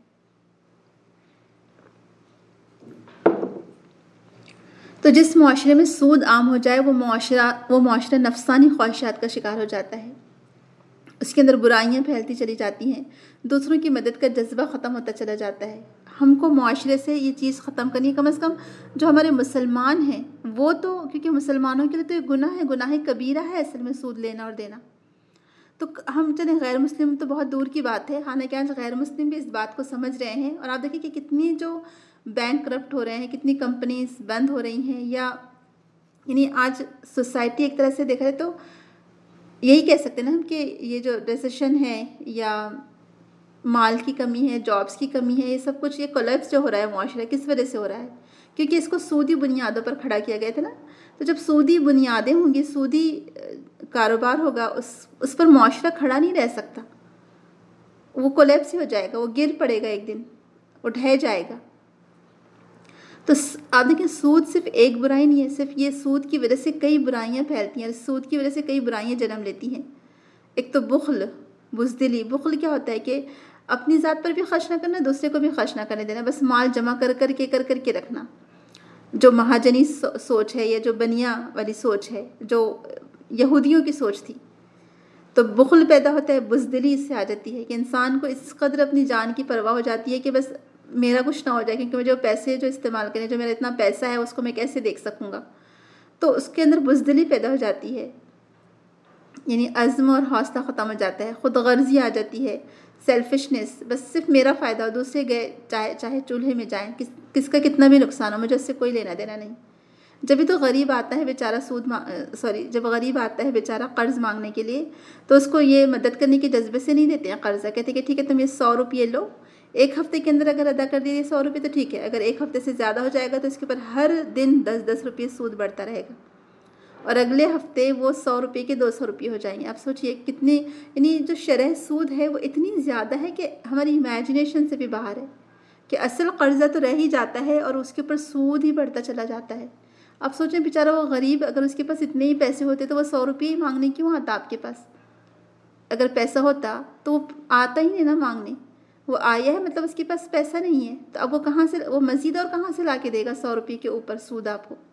تو جس معاشرے میں سود عام ہو جائے وہ معاشرہ وہ معاشرہ نفسانی خواہشات کا شکار ہو جاتا ہے, اس کے اندر برائیاں پھیلتی چلی جاتی ہیں, دوسروں کی مدد کا جذبہ ختم ہوتا چلا جاتا ہے, ہم کو معاشرے سے یہ چیز ختم کرنی ہے. کم از کم جو ہمارے مسلمان ہیں وہ تو، کیونکہ مسلمانوں کے لیے تو یہ گناہ ہے، گناہ کبیرہ ہے اصل میں سود لینا اور دینا. تو ہم چلیں غیر مسلم تو بہت دور کی بات ہے، حالانکہ آج غیر مسلم بھی اس بات کو سمجھ رہے ہیں. اور آپ دیکھیں کہ کتنی جو بینک کرپٹ ہو رہے ہیں، کتنی کمپنیز بند ہو رہی ہیں، یا یعنی آج سوسائٹی ایک طرح سے دیکھا جائے تو یہی کہہ سکتے ہیں نا ہم کہ یہ جو ریسیشن ہے یا مال کی کمی ہے، جابس کی کمی ہے، یہ سب کچھ یہ کولیپس جو ہو رہا ہے معاشرہ کس وجہ سے ہو رہا ہے؟ کیونکہ اس کو سودی بنیادوں پر کھڑا کیا گیا تھا نا. تو جب سودی بنیادیں ہوں گی، سودی کاروبار ہوگا، اس اس پر معاشرہ کھڑا نہیں رہ سکتا، وہ کولیپس ہی ہو جائے گا، وہ گر پڑے گا، ایک دن وہ ڈھہ جائے گا. تو آپ دیکھیں سود صرف ایک برائی نہیں ہے، صرف یہ سود کی وجہ سے کئی برائیاں پھیلتی ہیں، سود کی وجہ سے کئی برائیاں جنم لیتی ہیں. ایک تو بخل، بزدلی. بخل کیا ہوتا ہے کہ اپنی ذات پر بھی خرچ نہ کرنا، دوسرے کو بھی خرچ نہ کرنے دینا، بس مال جمع کر کر کے کر کر کے رکھنا. جو مہاجنی سوچ ہے یا جو بنیا والی سوچ ہے، جو یہودیوں کی سوچ تھی، تو بخل پیدا ہوتا ہے، بزدلی اس سے آ جاتی ہے کہ انسان کو اس قدر اپنی جان کی پرواہ ہو جاتی ہے کہ بس میرا کچھ نہ ہو جائے، کیونکہ مجھے پیسے جو استعمال کریں، جو میرا اتنا پیسہ ہے اس کو میں کیسے دیکھ سکوں گا. تو اس کے اندر بزدلی پیدا ہو جاتی ہے، یعنی عزم اور حوصلہ ختم ہو جاتا ہے، خود غرضی آ جاتی ہے، سیلفشنس، بس صرف میرا فائدہ ہو، دوسرے گئے چاہے چاہے چولہے میں جائیں، کس کس کا کتنا بھی نقصان ہو، مجھے اس سے کوئی لینا دینا نہیں. جبھی تو غریب آتا ہے بیچارہ سود سوری جب غریب آتا ہے بیچارہ قرض مانگنے کے لیے، تو اس کو یہ مدد کرنے کے جذبے سے نہیں دیتے ہیں قرضہ، کہتے ہیں کہ ٹھیک ہے تم یہ سو روپئے لو، ایک ہفتے کے اندر اگر ادا کر دیے سو روپئے تو ٹھیک ہے، اگر ایک ہفتے سے زیادہ ہو جائے گا تو اس کے اوپر ہر دن دس دس روپئے سود بڑھتا رہے گا، اور اگلے ہفتے وہ سو روپئے کے دو سو روپئے ہو جائیں گے. آپ سوچئے کتنی، یعنی جو شرح سود ہے وہ اتنی زیادہ ہے کہ ہماری امیجنیشن سے بھی باہر ہے، کہ اصل قرضہ تو رہ ہی جاتا ہے اور اس کے اوپر سود ہی بڑھتا چلا جاتا ہے. آپ سوچیں بیچارہ وہ غریب، اگر اس کے پاس اتنے ہی پیسے ہوتے تو وہ سو روپئے ہی مانگنے کیوں آتا آپ کے پاس؟ اگر پیسہ ہوتا تو وہ آتا ہی نہیں نا مانگنے، وہ آیا ہے مطلب اس کے پاس پیسہ نہیں ہے، تو اب وہ کہاں سے، وہ مزید اور کہاں سے لا کے دے گا سو روپئے کے اوپر سود آپ کو؟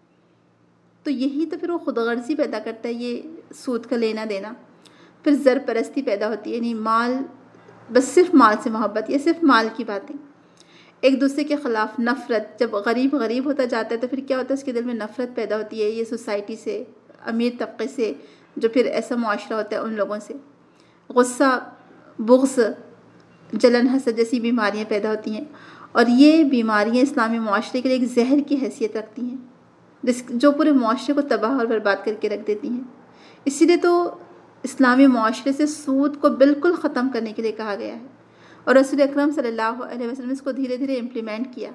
تو یہی تو پھر وہ خود غرضی پیدا کرتا ہے، یہ سود کا لینا دینا. پھر زر پرستی پیدا ہوتی ہے، یعنی مال، بس صرف مال سے محبت، یہ صرف مال کی باتیں. ایک دوسرے کے خلاف نفرت، جب غریب غریب ہوتا جاتا ہے تو پھر کیا ہوتا ہے، اس کے دل میں نفرت پیدا ہوتی ہے، یہ سوسائٹی سے، امیر طبقے سے، جو پھر ایسا معاشرہ ہوتا ہے ان لوگوں سے. غصہ، بغض، جلن، حسد جیسی بیماریاں پیدا ہوتی ہیں، اور یہ بیماریاں اسلامی معاشرے کے لیے ایک زہر کی حیثیت رکھتی ہیں، جس جو پورے معاشرے کو تباہ اور برباد کر کے رکھ دیتی ہیں. اسی لیے تو اسلامی معاشرے سے سود کو بالکل ختم کرنے کے لیے کہا گیا ہے، اور رسول اکرم صلی اللہ علیہ وسلم نے اس کو دھیرے دھیرے امپلیمنٹ کیا.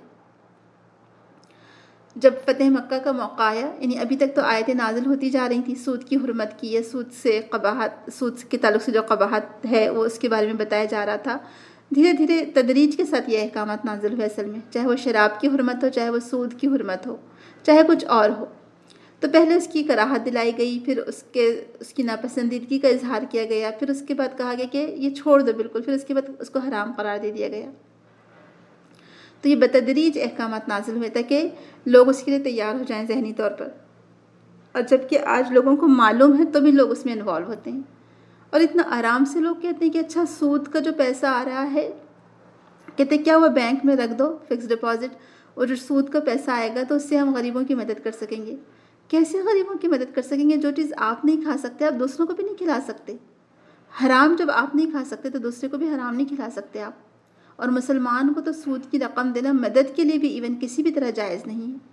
جب فتح مکہ کا موقع آیا، یعنی ابھی تک تو آیتیں نازل ہوتی جا رہی تھیں سود کی حرمت کی، یا سود سے قباحت، سود کے تعلق سے جو قباحت ہے وہ اس کے بارے میں بتایا جا رہا تھا. دھیرے دھیرے تدریج کے ساتھ یہ احکامات نازل ہوئے اصل میں، چاہے وہ شراب کی حرمت ہو، چاہے وہ سود کی حرمت ہو، چاہے کچھ اور ہو. تو پہلے اس کی کراہت دلائی گئی، پھر اس کے اس کی ناپسندیدگی کا اظہار کیا گیا، پھر اس کے بعد کہا گیا کہ یہ چھوڑ دو بالکل، پھر اس کے بعد اس کو حرام قرار دے دیا گیا. تو یہ بتدریج احکامات نازل ہوئے تاکہ لوگ اس کے لیے تیار ہو جائیں ذہنی طور پر. اور جبکہ آج لوگوں کو معلوم ہے تو بھی لوگ اس میں انوالو ہوتے ہیں، اور اتنا آرام سے لوگ کہتے ہیں کہ اچھا سود کا جو پیسہ آ رہا ہے، کہتے ہیں کیا ہوا بینک میں رکھ دو فکس ڈپازٹ، اور جو سود کا پیسہ آئے گا تو اس سے ہم غریبوں کی مدد کر سکیں گے. کیسے غریبوں کی مدد کر سکیں گے؟ جو چیز آپ نہیں کھا سکتے آپ دوسروں کو بھی نہیں کھلا سکتے. حرام جب آپ نہیں کھا سکتے تو دوسرے کو بھی حرام نہیں کھلا سکتے آپ. اور مسلمان کو تو سود کی رقم دینا مدد کے لیے بھی ایون کسی بھی طرح جائز نہیں ہے.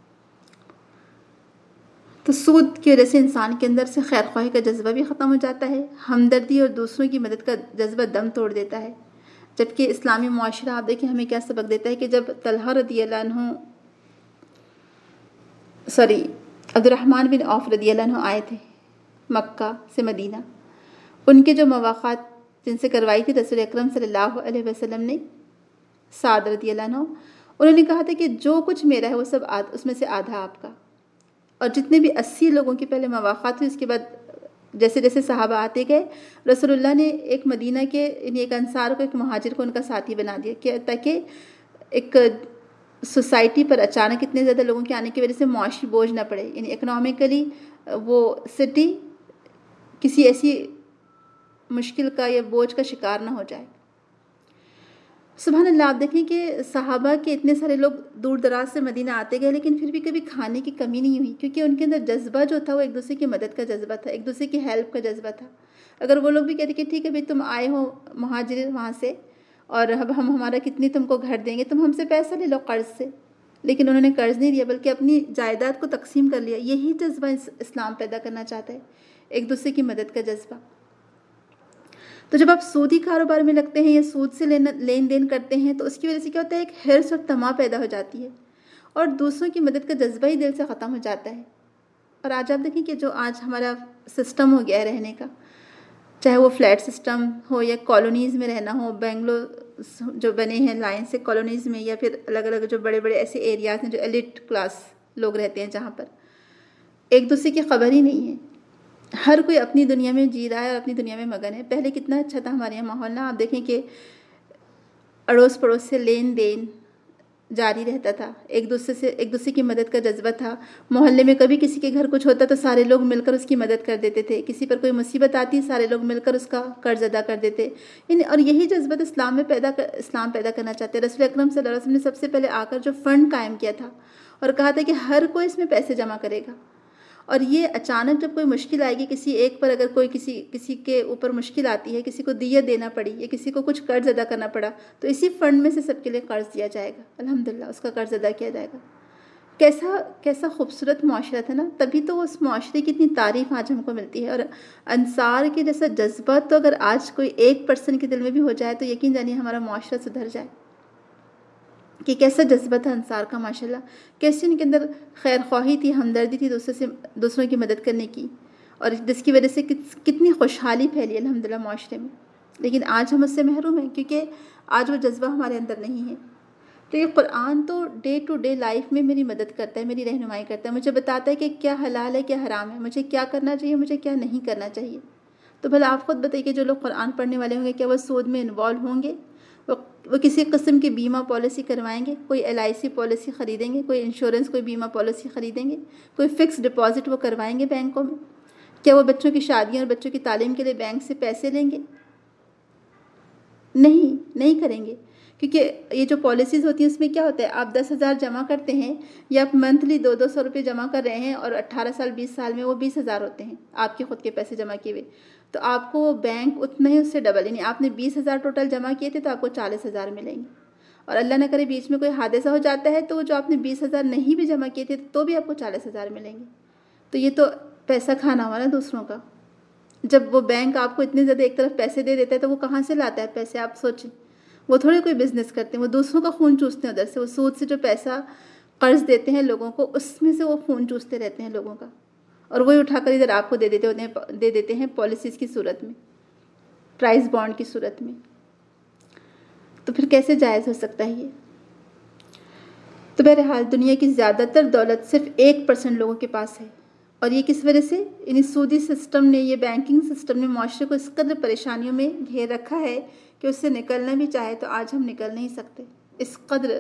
تو سود کی وجہ سے انسان کے اندر سے خیر خواہی کا جذبہ بھی ختم ہو جاتا ہے، ہمدردی اور دوسروں کی مدد کا جذبہ دم توڑ دیتا ہے. جبکہ اسلامی معاشرہ آپ دیکھیں ہمیں کیا سبق دیتا ہے کہ جب طلحہ رضی اللہ عنہ سوری عبد الرحمن بن عوف رضی اللہ عنہ آئے تھے مکہ سے مدینہ، ان کے جو مواقعات جن سے کروائی تھی رسول اکرم صلی اللہ علیہ وسلم نے، سعد رضی اللہ عنہ، انہوں نے کہا تھا کہ جو کچھ میرا ہے وہ سب آدھ اس میں سے آدھا آپ کا. اور جتنے بھی اسی لوگوں کے پہلے مواقعات ہوئی، اس کے بعد جیسے جیسے صحابہ آتے گئے، رسول اللہ نے ایک مدینہ کے یعنی ایک انصار کو، ایک مہاجر کو ان کا ساتھی بنا دیا کہ تاکہ ایک سوسائٹی پر اچانک اتنے زیادہ لوگوں کے آنے کی وجہ سے معاشی بوجھ نہ پڑے، یعنی اکنامکلی وہ سٹی کسی ایسی مشکل کا یا بوجھ کا شکار نہ ہو جائے. سبحان اللہ. آپ دیکھیں کہ صحابہ کے اتنے سارے لوگ دور دراز سے مدینہ آتے گئے لیکن پھر بھی کبھی کھانے کی کمی نہیں ہوئی، کیونکہ ان کے اندر جذبہ جو تھا وہ ایک دوسرے کی مدد کا جذبہ تھا، ایک دوسرے کی ہیلپ کا جذبہ تھا. اگر وہ لوگ بھی کہتے کہ ٹھیک ہے بھائی تم آئے ہو مہاجر وہاں سے اور اب ہم ہمارا کتنی تم کو گھر دیں گے، تم ہم سے پیسہ لے لو قرض سے، لیکن انہوں نے قرض نہیں لیا بلکہ اپنی جائیداد کو تقسیم کر لیا. یہی جذبہ اسلام پیدا کرنا چاہتا ہے، ایک دوسرے کی مدد کا جذبہ. تو جب آپ سودی کاروبار میں لگتے ہیں یا سود سے لینا لین دین کرتے ہیں تو اس کی وجہ سے کیا ہوتا ہے، ایک حرص اور طمع پیدا ہو جاتی ہے اور دوسروں کی مدد کا جذبہ ہی دل سے ختم ہو جاتا ہے. اور آج آپ دیکھیں کہ جو آج ہمارا سسٹم ہو گیا ہے رہنے کا، چاہے وہ فلیٹ سسٹم ہو یا کالونیز میں رہنا ہو، بنگلو جو بنے ہیں لائن سے کالونیز میں، یا پھر الگ الگ جو بڑے بڑے ایسے ایریاز ہیں جو ایلیٹ کلاس لوگ رہتے ہیں جہاں پر ایک دوسرے کی خبر ہی نہیں ہے، ہر کوئی اپنی دنیا میں جی رہا ہے اور اپنی دنیا میں مگن ہے. پہلے کتنا اچھا تھا ہمارے یہاں ماحول نا. آپ دیکھیں کہ اڑوس پڑوس سے لین دین جاری رہتا تھا، ایک دوسرے سے ایک دوسرے کی مدد کا جذبہ تھا. محلے میں کبھی کسی کے گھر کچھ ہوتا تو سارے لوگ مل کر اس کی مدد کر دیتے تھے، کسی پر کوئی مصیبت آتی سارے لوگ مل کر اس کا قرض ادا کر دیتے. اور یہی جذبہ اسلام میں پیدا کر اسلام پیدا کرنا چاہتے ہیں. رسول اکرم صلی اللہ علیہ وسلم نے سب سے پہلے آ کر جو فنڈ قائم کیا تھا اور کہا تھا کہ ہر کوئی اس میں پیسے جمع کرے گا. اور یہ اچانک جب کوئی مشکل آئے گی کسی ایک پر، اگر کوئی کسی کسی کے اوپر مشکل آتی ہے، کسی کو دیت دینا پڑی یا کسی کو کچھ قرض ادا کرنا پڑا، تو اسی فنڈ میں سے سب کے لیے قرض دیا جائے گا، الحمدللہ اس کا قرض ادا کیا جائے گا. کیسا کیسا خوبصورت معاشرہ تھا نا. تبھی تو اس معاشرے کی اتنی تعریف آج ہم کو ملتی ہے. اور انصار کے جیسا جذبہ تو اگر آج کوئی ایک پرسن کے دل میں بھی ہو جائے تو یقین جانیے ہمارا معاشرہ سدھر جائے. کہ کیسا جذبہ تھا انصار کا ماشاءاللہ، کیسے ان کے اندر خیر خواہی تھی، ہمدردی تھی دوسرے سے دوسروں کی مدد کرنے کی، اور جس کی وجہ سے کتنی خوشحالی پھیلی الحمدللہ معاشرے میں. لیکن آج ہم اس سے محروم ہیں کیونکہ آج وہ جذبہ ہمارے اندر نہیں ہے. تو یہ قرآن تو ڈے ٹو ڈے لائف میں میری مدد کرتا ہے، میری رہنمائی کرتا ہے، مجھے بتاتا ہے کہ کیا حلال ہے کیا حرام ہے، مجھے کیا کرنا چاہیے مجھے کیا نہیں کرنا چاہیے. تو بھلا آپ خود بتائیے کہ جو لوگ قرآن پڑھنے والے ہوں گے کیا وہ سود میں انوالو ہوں گے؟ وہ کسی قسم کی بیمہ پالیسی کروائیں گے، کوئی ایل آئی سی پالیسی خریدیں گے، کوئی انشورنس کوئی بیمہ پالیسی خریدیں گے، کوئی فکس ڈپازٹ وہ کروائیں گے بینکوں میں؟ کیا وہ بچوں کی شادیاں اور بچوں کی تعلیم کے لیے بینک سے پیسے لیں گے؟ نہیں نہیں کریں گے. کیونکہ یہ جو پالیسیز ہوتی ہیں اس میں کیا ہوتا ہے، آپ دس ہزار جمع کرتے ہیں یا آپ منتھلی دو دو سو روپے جمع کر رہے ہیں اور اٹھارہ سال بیس سال میں وہ بیس ہزار ہوتے ہیں آپ کے خود کے پیسے جمع کیے ہوئے، تو آپ کو بینک اتنا ہی اس سے ڈبل، یعنی آپ نے بیس ہزار ٹوٹل جمع کیے تھے تو آپ کو چالیس ہزار ملیں گے. اور اللہ نہ کرے بیچ میں کوئی حادثہ ہو جاتا ہے تو جو آپ نے بیس ہزار نہیں بھی جمع کیے تھے تو بھی آپ کو چالیس ہزار ملیں گے. تو یہ تو پیسہ کھانا ہوا نا دوسروں کا. جب وہ بینک آپ کو اتنے زیادہ ایک طرف پیسے دے دیتا ہے تو وہ کہاں سے لاتا ہے پیسے؟ آپ سوچیں. وہ تھوڑے کوئی بزنس کرتے ہیں، وہ دوسروں کا خون چوستے ہیں ادھر سے. وہ سود سے جو پیسہ قرض دیتے ہیں لوگوں کو اس میں سے وہ خون چوستے رہتے ہیں لوگوں کا، اور وہی اٹھا کر ادھر آپ کو دے دیتے ہوتے ہیں دے دیتے ہیں پالیسیز کی صورت میں، پرائز بانڈ کی صورت میں. تو پھر کیسے جائز ہو سکتا ہے یہ؟ تو بہرحال دنیا کی زیادہ تر دولت صرف ایک پرسنٹ لوگوں کے پاس ہے، اور یہ کس وجہ سے؟ یعنی سودی سسٹم نے، یہ بینکنگ سسٹم نے معاشرے کو اس قدر پریشانیوں میں گھیر رکھا ہے کہ اس سے نکلنا بھی چاہے تو آج ہم نکل نہیں سکتے. اس قدر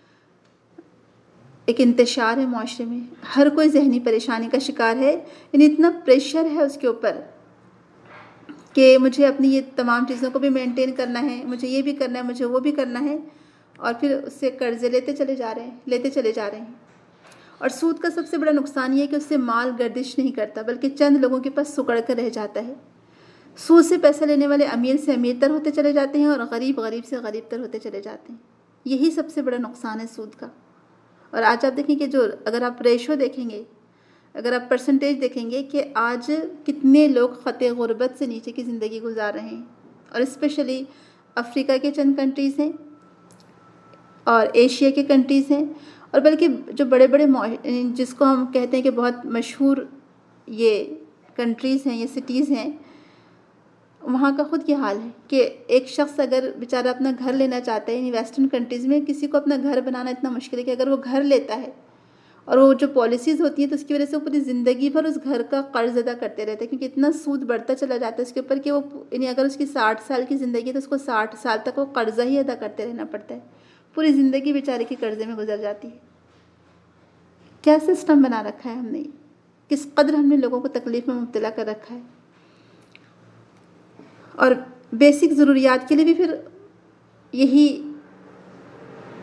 ایک انتشار ہے معاشرے میں، ہر کوئی ذہنی پریشانی کا شکار ہے. یعنی اتنا پریشر ہے اس کے اوپر کہ مجھے اپنی یہ تمام چیزوں کو بھی مینٹین کرنا ہے، مجھے یہ بھی کرنا ہے، مجھے وہ بھی کرنا ہے، اور پھر اس سے قرضے لیتے چلے جا رہے ہیں لیتے چلے جا رہے ہیں. اور سود کا سب سے بڑا نقصان یہ ہے کہ اس سے مال گردش نہیں کرتا بلکہ چند لوگوں کے پاس سکڑ کر رہ جاتا ہے. سود سے پیسہ لینے والے امیر سے امیر تر ہوتے چلے جاتے ہیں اور غریب غریب سے غریب تر ہوتے چلے جاتے ہیں. یہی سب سے بڑا نقصان ہے سود کا. اور آج آپ دیکھیں کہ جو اگر آپ ریشو دیکھیں گے، اگر آپ پرسنٹیج دیکھیں گے کہ آج کتنے لوگ خطے غربت سے نیچے کی زندگی گزار رہے ہیں، اور اسپیشلی افریقہ کے چند کنٹریز ہیں اور ایشیا کے کنٹریز ہیں، اور بلکہ جو بڑے بڑے جس کو ہم کہتے ہیں کہ بہت مشہور یہ کنٹریز ہیں، یہ سٹیز ہیں، وہاں کا خود یہ حال ہے کہ ایک شخص اگر بیچارہ اپنا گھر لینا چاہتا ہے، یعنی ویسٹرن کنٹریز میں کسی کو اپنا گھر بنانا اتنا مشکل ہے کہ اگر وہ گھر لیتا ہے اور وہ جو پالیسیز ہوتی ہیں تو اس کی وجہ سے وہ پوری زندگی بھر اس گھر کا قرض ادا کرتے رہتے ہیں، کیونکہ اتنا سود بڑھتا چلا جاتا ہے اس کے اوپر کہ وہ یعنی اگر اس کی ساٹھ سال کی زندگی ہے تو اس کو ساٹھ سال تک وہ قرضہ ہی ادا کرتے رہنا پڑتا ہے. پوری زندگی بیچارے کی قرضے میں گزر جاتی ہے. کیا سسٹم بنا رکھا ہے ہم نے، کس قدر ہم نے لوگوں کو تکلیف میں مبتلا کر رکھا ہے. اور بیسک ضروریات کے لیے بھی پھر یہی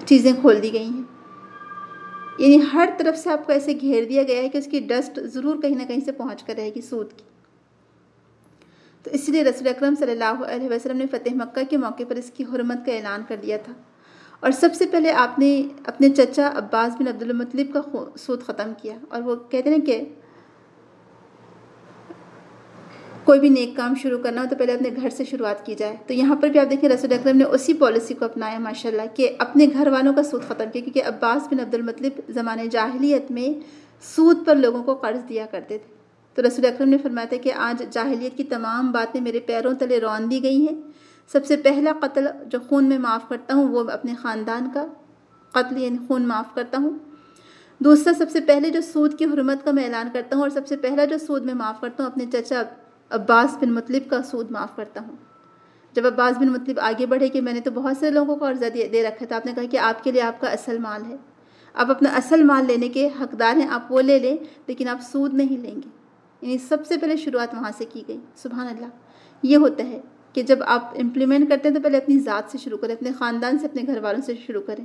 چیزیں کھول دی گئی ہیں، یعنی ہر طرف سے آپ کو ایسے گھیر دیا گیا ہے کہ اس کی ڈسٹ ضرور کہیں نہ کہیں سے پہنچ کر رہے گی سود کی۔ تو اس لیے رسول اکرم صلی اللہ علیہ وسلم نے فتح مکہ کے موقع پر اس کی حرمت کا اعلان کر دیا تھا، اور سب سے پہلے آپ نے اپنے چچا عباس بن عبد المطلب کا سود ختم کیا، اور وہ کہتے ہیں کہ کوئی بھی نیک کام شروع کرنا ہو تو پہلے اپنے گھر سے شروعات کی جائے۔ تو یہاں پر بھی آپ دیکھیں رسول اکرم نے اسی پالیسی کو اپنایا ماشاءاللہ، کہ اپنے گھر والوں کا سود ختم کیا، کیونکہ عباس بن عبد المطلب زمانے جاہلیت میں سود پر لوگوں کو قرض دیا کرتے تھے۔ تو رسول اکرم نے فرمایا تھا کہ آج جاہلیت کی تمام باتیں میرے پیروں تلے رون دی گئی ہیں، سب سے پہلا قتل جو خون میں معاف کرتا ہوں وہ اپنے خاندان کا قتل، یعنی خون معاف کرتا ہوں۔ دوسرا، سب سے پہلے جو سود کی حرمت کا میں اعلان کرتا ہوں، اور سب سے پہلا جو سود میں معاف کرتا ہوں اپنے چچا عباس بن مطلب کا سود معاف کرتا ہوں۔ جب عباس بن مطلب آگے بڑھے کہ میں نے تو بہت سے لوگوں کو قرضہ دے رکھا تھا، آپ نے کہا کہ آپ کے لیے آپ کا اصل مال ہے، آپ اپنا اصل مال لینے کے حقدار ہیں، آپ وہ لے لیں، لیکن آپ سود نہیں لیں گے۔ یعنی سب سے پہلے شروعات وہاں سے کی گئی۔ سبحان اللہ، یہ ہوتا ہے کہ جب آپ امپلیمنٹ کرتے ہیں تو پہلے اپنی ذات سے شروع کریں، اپنے خاندان سے، اپنے گھر والوں سے شروع کریں۔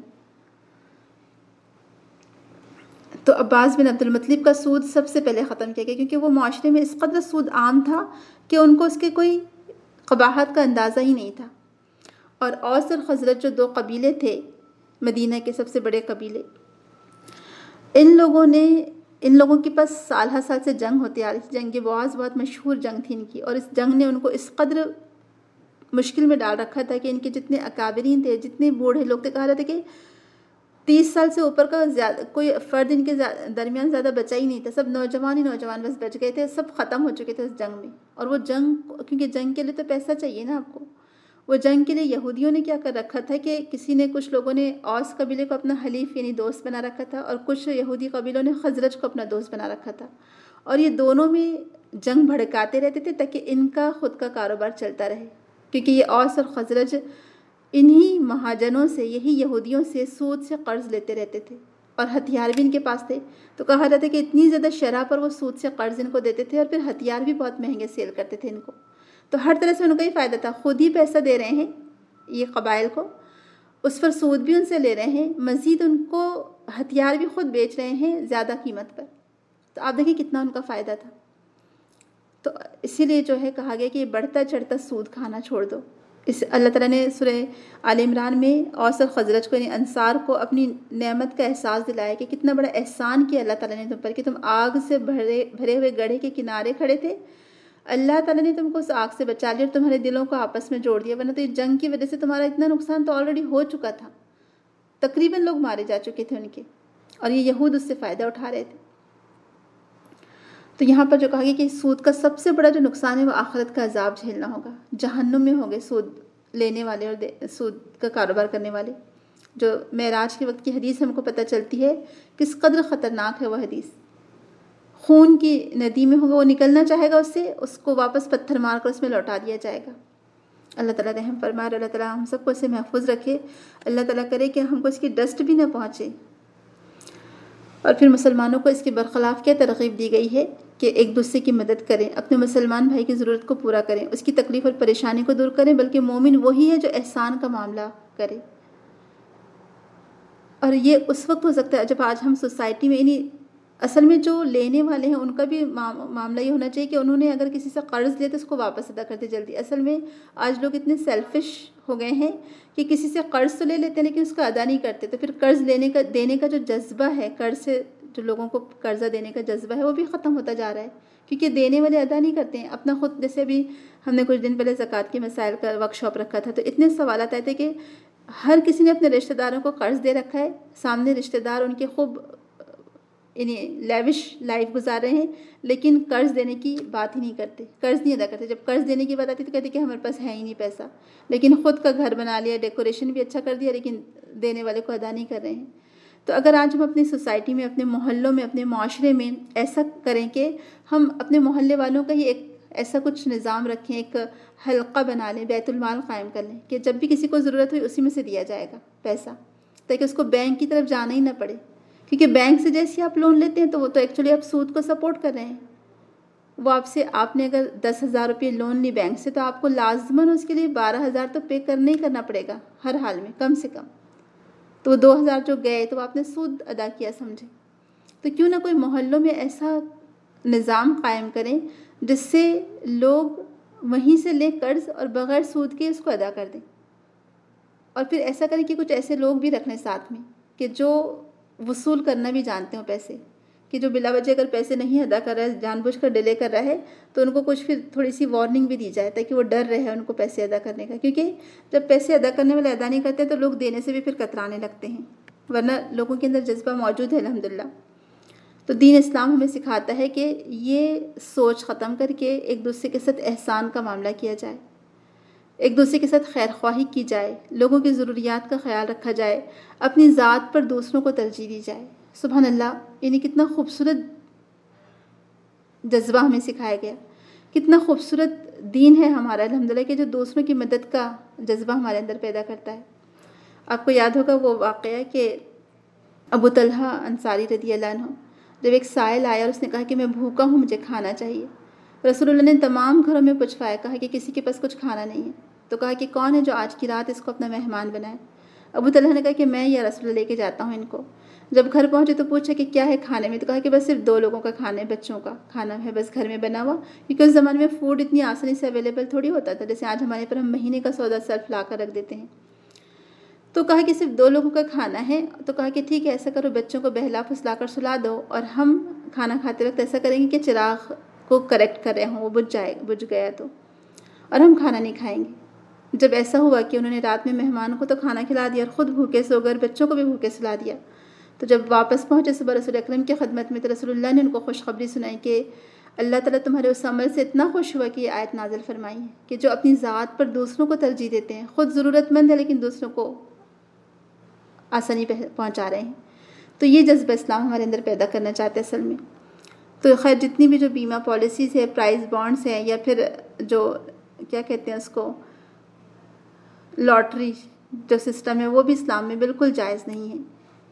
تو عباس بن عبد المطلب کا سود سب سے پہلے ختم کیا گیا، کیونکہ وہ معاشرے میں اس قدر سود عام تھا کہ ان کو اس کے کوئی قباحت کا اندازہ ہی نہیں تھا۔ اور اوس اور خزرج جو دو قبیلے تھے مدینہ کے سب سے بڑے قبیلے، ان لوگوں نے ان لوگوں کے پاس سال ہر سال سے جنگ ہوتی آ رہی تھی، جنگ بواز بہت مشہور جنگ تھی ان کی، اور اس جنگ نے ان کو اس قدر مشکل میں ڈال رکھا تھا کہ ان کے جتنے اکابرین تھے، جتنے بوڑھے لوگ تھے، کہا جاتا کہ تیس سال سے اوپر کا زیادہ کوئی فرد ان کے درمیان زیادہ بچا ہی نہیں تھا، سب نوجوان ہی نوجوان بس بچ گئے تھے، سب ختم ہو چکے تھے اس جنگ میں۔ اور وہ جنگ، کیونکہ جنگ کے لیے تو پیسہ چاہیے نا آپ کو، وہ جنگ کے لیے یہودیوں نے کیا کر رکھا تھا کہ کسی نے، کچھ لوگوں نے اوس قبیلے کو اپنا حلیف یعنی دوست بنا رکھا تھا، اور کچھ یہودی قبیلوں نے خزرج کو اپنا دوست بنا رکھا تھا، اور یہ دونوں میں جنگ بھڑکاتے رہتے تھے تاکہ ان کا خود کا کاروبار چلتا رہے، کیونکہ یہ اوس اور خزرج انہی مہاجنوں سے، یہی یہودیوں سے سود سے قرض لیتے رہتے تھے، اور ہتھیار بھی ان کے پاس تھے۔ تو کہا جاتا ہے کہ اتنی زیادہ شرح پر وہ سود سے قرض ان کو دیتے تھے، اور پھر ہتھیار بھی بہت مہنگے سیل کرتے تھے ان کو، تو ہر طرح سے ان کا ہی فائدہ تھا۔ خود ہی پیسہ دے رہے ہیں یہ قبائل کو، اس پر سود بھی ان سے لے رہے ہیں، مزید ان کو ہتھیار بھی خود بیچ رہے ہیں زیادہ قیمت پر، تو آپ دیکھیں کتنا ان کا فائدہ تھا۔ تو اسی لیے جو ہے کہا گیا کہ یہ بڑھتا چڑھتا سود کھانا چھوڑ دو۔ اس اللہ تعالیٰ نے سورہ آل عمران میں اوس اور خزرج کو، یعنی انصار کو، اپنی نعمت کا احساس دلایا کہ کتنا بڑا احسان کیا اللہ تعالیٰ نے تم پر، کہ تم آگ سے بھرے بھرے ہوئے گڑھے کے کنارے کھڑے تھے، اللہ تعالیٰ نے تم کو اس آگ سے بچا لیا اور تمہارے دلوں کو آپس میں جوڑ دیا، ورنہ تو یہ جنگ کی وجہ سے تمہارا اتنا نقصان تو آلریڈی ہو چکا تھا، تقریباً لوگ مارے جا چکے تھے ان کے، اور یہ یہود اس سے فائدہ اٹھا رہے تھے۔ تو یہاں پر جو کہا گیا کہ سود کا سب سے بڑا جو نقصان ہے وہ آخرت کا عذاب جھیلنا ہوگا، جہنم میں ہوں گے سود لینے والے اور سود کا کاروبار کرنے والے۔ جو معراج کے وقت کی حدیث ہم کو پتہ چلتی ہے کس قدر خطرناک ہے وہ حدیث، خون کی ندی میں ہوگا، وہ نکلنا چاہے گا اس سے، اس کو واپس پتھر مار کر اس میں لوٹا دیا جائے گا۔ اللہ تعالیٰ رحم فرمائے، اللہ تعالیٰ ہم سب کو اسے محفوظ رکھے، اللہ تعالیٰ کرے کہ ہم کو اس کی ڈسٹ بھی نہ پہنچے۔ اور پھر مسلمانوں کو اس کے برخلاف کیا ترغیب دی گئی ہے کہ ایک دوسرے کی مدد کریں، اپنے مسلمان بھائی کی ضرورت کو پورا کریں، اس کی تکلیف اور پریشانی کو دور کریں، بلکہ مومن وہی ہے جو احسان کا معاملہ کرے۔ اور یہ اس وقت ہو سکتا ہے جب آج ہم سوسائٹی میں، یعنی اصل میں جو لینے والے ہیں ان کا بھی معاملہ یہ ہونا چاہیے کہ انہوں نے اگر کسی سے قرض لیا تو اس کو واپس ادا کرتے جلدی۔ اصل میں آج لوگ اتنے سیلفش ہو گئے ہیں کہ کسی سے قرض تو لے لیتے ہیں لیکن اس کا ادا نہیں کرتے، تو پھر قرض لینے کا دینے کا جو جذبہ ہے، قرض سے جو لوگوں کو قرضہ دینے کا جذبہ ہے وہ بھی ختم ہوتا جا رہا ہے، کیونکہ دینے والے ادا نہیں کرتے ہیں اپنا خود۔ جیسے ابھی ہم نے کچھ دن پہلے زکوٰۃ کے مسائل کا ورک شاپ رکھا تھا، تو اتنے سوالات آئے تھے کہ ہر کسی نے اپنے رشتہ داروں کو قرض دے رکھا ہے، سامنے رشتہ دار ان کے خوب یعنی لیوش لائف گزار رہے ہیں، لیکن قرض دینے کی بات ہی نہیں کرتے، قرض نہیں ادا کرتے۔ جب قرض دینے کی بات آتی تو کہتے کہ ہمارے پاس ہے ہی نہیں پیسہ، لیکن خود کا گھر بنا لیا، ڈیکوریشن بھی اچھا کر دیا، لیکن دینے والے کو ادا نہیں کر رہے ہیں۔ تو اگر آج ہم اپنی سوسائٹی میں، اپنے محلوں میں، اپنے معاشرے میں ایسا کریں کہ ہم اپنے محلے والوں کا ہی ایک ایسا کچھ نظام رکھیں، ایک حلقہ بنا لیں، بیت المال قائم کر لیں کہ جب بھی کسی کو ضرورت ہوئی اسی میں سے دیا جائے گا پیسہ، تاکہ اس کو بینک کی طرف جانا ہی نہ پڑے، کیونکہ بینک سے جیسے آپ لون لیتے ہیں تو وہ تو ایکچولی آپ سود کو سپورٹ کر رہے ہیں۔ وہ آپ سے، آپ نے اگر دس ہزار روپئے لون لی بینک سے تو آپ کو لازماً اس کے لیے بارہ ہزار تو پے کرنا ہی کرنا پڑے گا ہر حال میں، کم سے کم۔ تو وہ دو ہزار جو گئے تو آپ نے سود ادا کیا سمجھے. تو کیوں نہ کوئی محلوں میں ایسا نظام قائم کریں جس سے لوگ وہیں سے لیں قرض اور بغیر سود کے اس کو ادا کر دیں. اور پھر ایسا کریں کہ کچھ ایسے لوگ بھی رکھنے ساتھ میں کہ جو وصول کرنا بھی جانتے ہوں پیسے، کہ جو بلا وجہ اگر پیسے نہیں ادا کر رہا ہے، جان بوجھ کر ڈیلے کر رہا ہے، تو ان کو کچھ پھر تھوڑی سی وارننگ بھی دی جائے تاکہ وہ ڈر رہے ان کو پیسے ادا کرنے کا. کیونکہ جب پیسے ادا کرنے والے ادا نہیں کرتے تو لوگ دینے سے بھی پھر کترانے لگتے ہیں، ورنہ لوگوں کے اندر جذبہ موجود ہے الحمدللہ. تو دین اسلام ہمیں سکھاتا ہے کہ یہ سوچ ختم کر کے ایک دوسرے کے ساتھ احسان کا معاملہ کیا جائے، ایک دوسرے کے ساتھ خیر خواہی کی جائے، لوگوں کی ضروریات کا خیال رکھا جائے، اپنی ذات پر دوسروں کو ترجیح دی جائے. سبحان اللہ، یعنی کتنا خوبصورت جذبہ ہمیں سکھایا گیا، کتنا خوبصورت دین ہے ہمارا الحمدللہ کہ جو دوسروں کی مدد کا جذبہ ہمارے اندر پیدا کرتا ہے. آپ کو یاد ہوگا وہ واقعہ کہ ابو طلحہ انصاری رضی اللہ عنہ، جب ایک سائل آیا اور اس نے کہا کہ میں بھوکا ہوں، مجھے کھانا چاہیے. رسول اللہ نے تمام گھروں میں پوچھوایا، کہا کہ کسی کے پاس کچھ کھانا نہیں ہے. تو کہا کہ کون ہے جو آج کی رات اس کو اپنا مہمان بنائے؟ ابو طلحہ نے کہا کہ میں یا رسول اللہ لے کے جاتا ہوں ان کو. جب گھر پہنچے تو پوچھا کہ کیا ہے کھانے میں؟ تو کہا کہ بس صرف دو لوگوں کا کھانا ہے، بچوں کا کھانا ہے بس گھر میں بنا ہوا. کیونکہ اس زمانے میں فوڈ اتنی آسانی سے اویلیبل تھوڑی ہوتا تھا جیسے آج ہمارے پر ہم مہینے کا سودا سلف لا کر رکھ دیتے ہیں. تو کہا کہ صرف دو لوگوں کا کھانا ہے. تو کہا کہ ٹھیک ہے، ایسا کرو، بچوں کو بہلا پھسلا کر سلا دو اور ہم کھانا کھاتے وقت ایسا کریں گے کہ چراغ کو کریکٹ کر رہے ہوں، وہ بجھ جائے بجھ گیا تو، اور ہم کھانا نہیں کھائیں گے. جب ایسا ہوا کہ انہوں نے رات میں مہمانوں کو تو کھانا کھلا دیا اور خود بھوکے سو گئے، بچوں کو بھی بھوکے سلا دیا. تو جب واپس پہنچے صبح رسول اکرم کی خدمت میں تو رسول اللہ نے ان کو خوشخبری سنائی کہ اللہ تعالیٰ تمہارے اس عمل سے اتنا خوش ہوا کہ یہ آیت نازل فرمائی ہے کہ جو اپنی ذات پر دوسروں کو ترجیح دیتے ہیں، خود ضرورت مند ہے لیکن دوسروں کو آسانی پہنچا رہے ہیں. تو یہ جذبہ اسلام ہمارے اندر پیدا کرنا چاہتے ہیں اصل میں. تو خیر جتنی بھی جو بیمہ پالیسیز ہے، پرائز بانڈز ہیں، یا پھر جو کیا کہتے ہیں اس کو لاٹری جو سسٹم ہے، وہ بھی اسلام میں بالکل جائز نہیں ہے.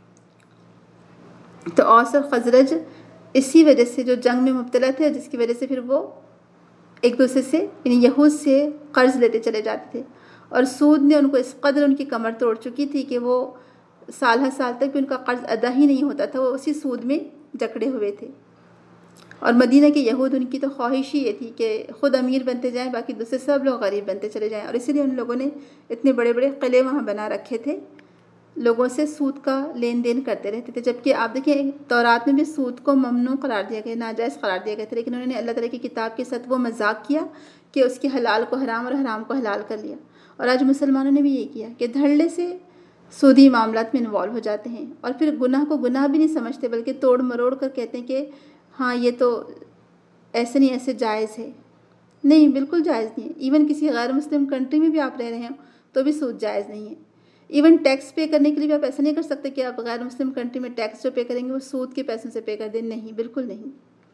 تو اوس اور خزرج اسی وجہ سے جو جنگ میں مبتلا تھے، جس کی وجہ سے پھر وہ ایک دوسرے سے یعنی یہود سے قرض لیتے چلے جاتے تھے، اور سود نے ان کو اس قدر ان کی کمر توڑ چکی تھی کہ وہ سال ہر سال تک بھی ان کا قرض ادا ہی نہیں ہوتا تھا، وہ اسی سود میں جکڑے ہوئے تھے. اور مدینہ کے یہود ان کی تو خواہش ہی یہ تھی کہ خود امیر بنتے جائیں، باقی دوسرے سب لوگ غریب بنتے چلے جائیں. اور اسی لیے ان لوگوں نے اتنے بڑے بڑے قلعے وہاں بنا رکھے تھے، لوگوں سے سود کا لین دین کرتے رہتے تھے. جبکہ آپ دیکھیں تورات میں بھی سود کو ممنوع قرار دیا گیا، ناجائز قرار دیا گیا تھا، لیکن انہوں نے اللہ تعالیٰ کی کتاب کے ساتھ وہ مذاق کیا کہ اس کے حلال کو حرام اور حرام کو حلال کر لیا. اور آج مسلمانوں نے بھی یہ کیا کہ دھڑلے سے سودی معاملات میں انوالو ہو جاتے ہیں، اور پھر گناہ کو گناہ بھی نہیں سمجھتے بلکہ توڑ مروڑ کر کہتے ہیں کہ ہاں یہ تو ایسے نہیں ایسے جائز ہے. نہیں، بالکل جائز نہیں ہے. ایون کسی غیر مسلم کنٹری میں بھی آپ رہ رہے ہیں تو بھی سود جائز نہیں ہے. ایون ٹیکس پے کرنے کے لیے بھی آپ ایسا نہیں کر سکتے کہ آپ غیر مسلم کنٹری میں ٹیکس جو پے کریں گے وہ سود کے پیسوں سے پے کر دیں. نہیں، بالکل نہیں.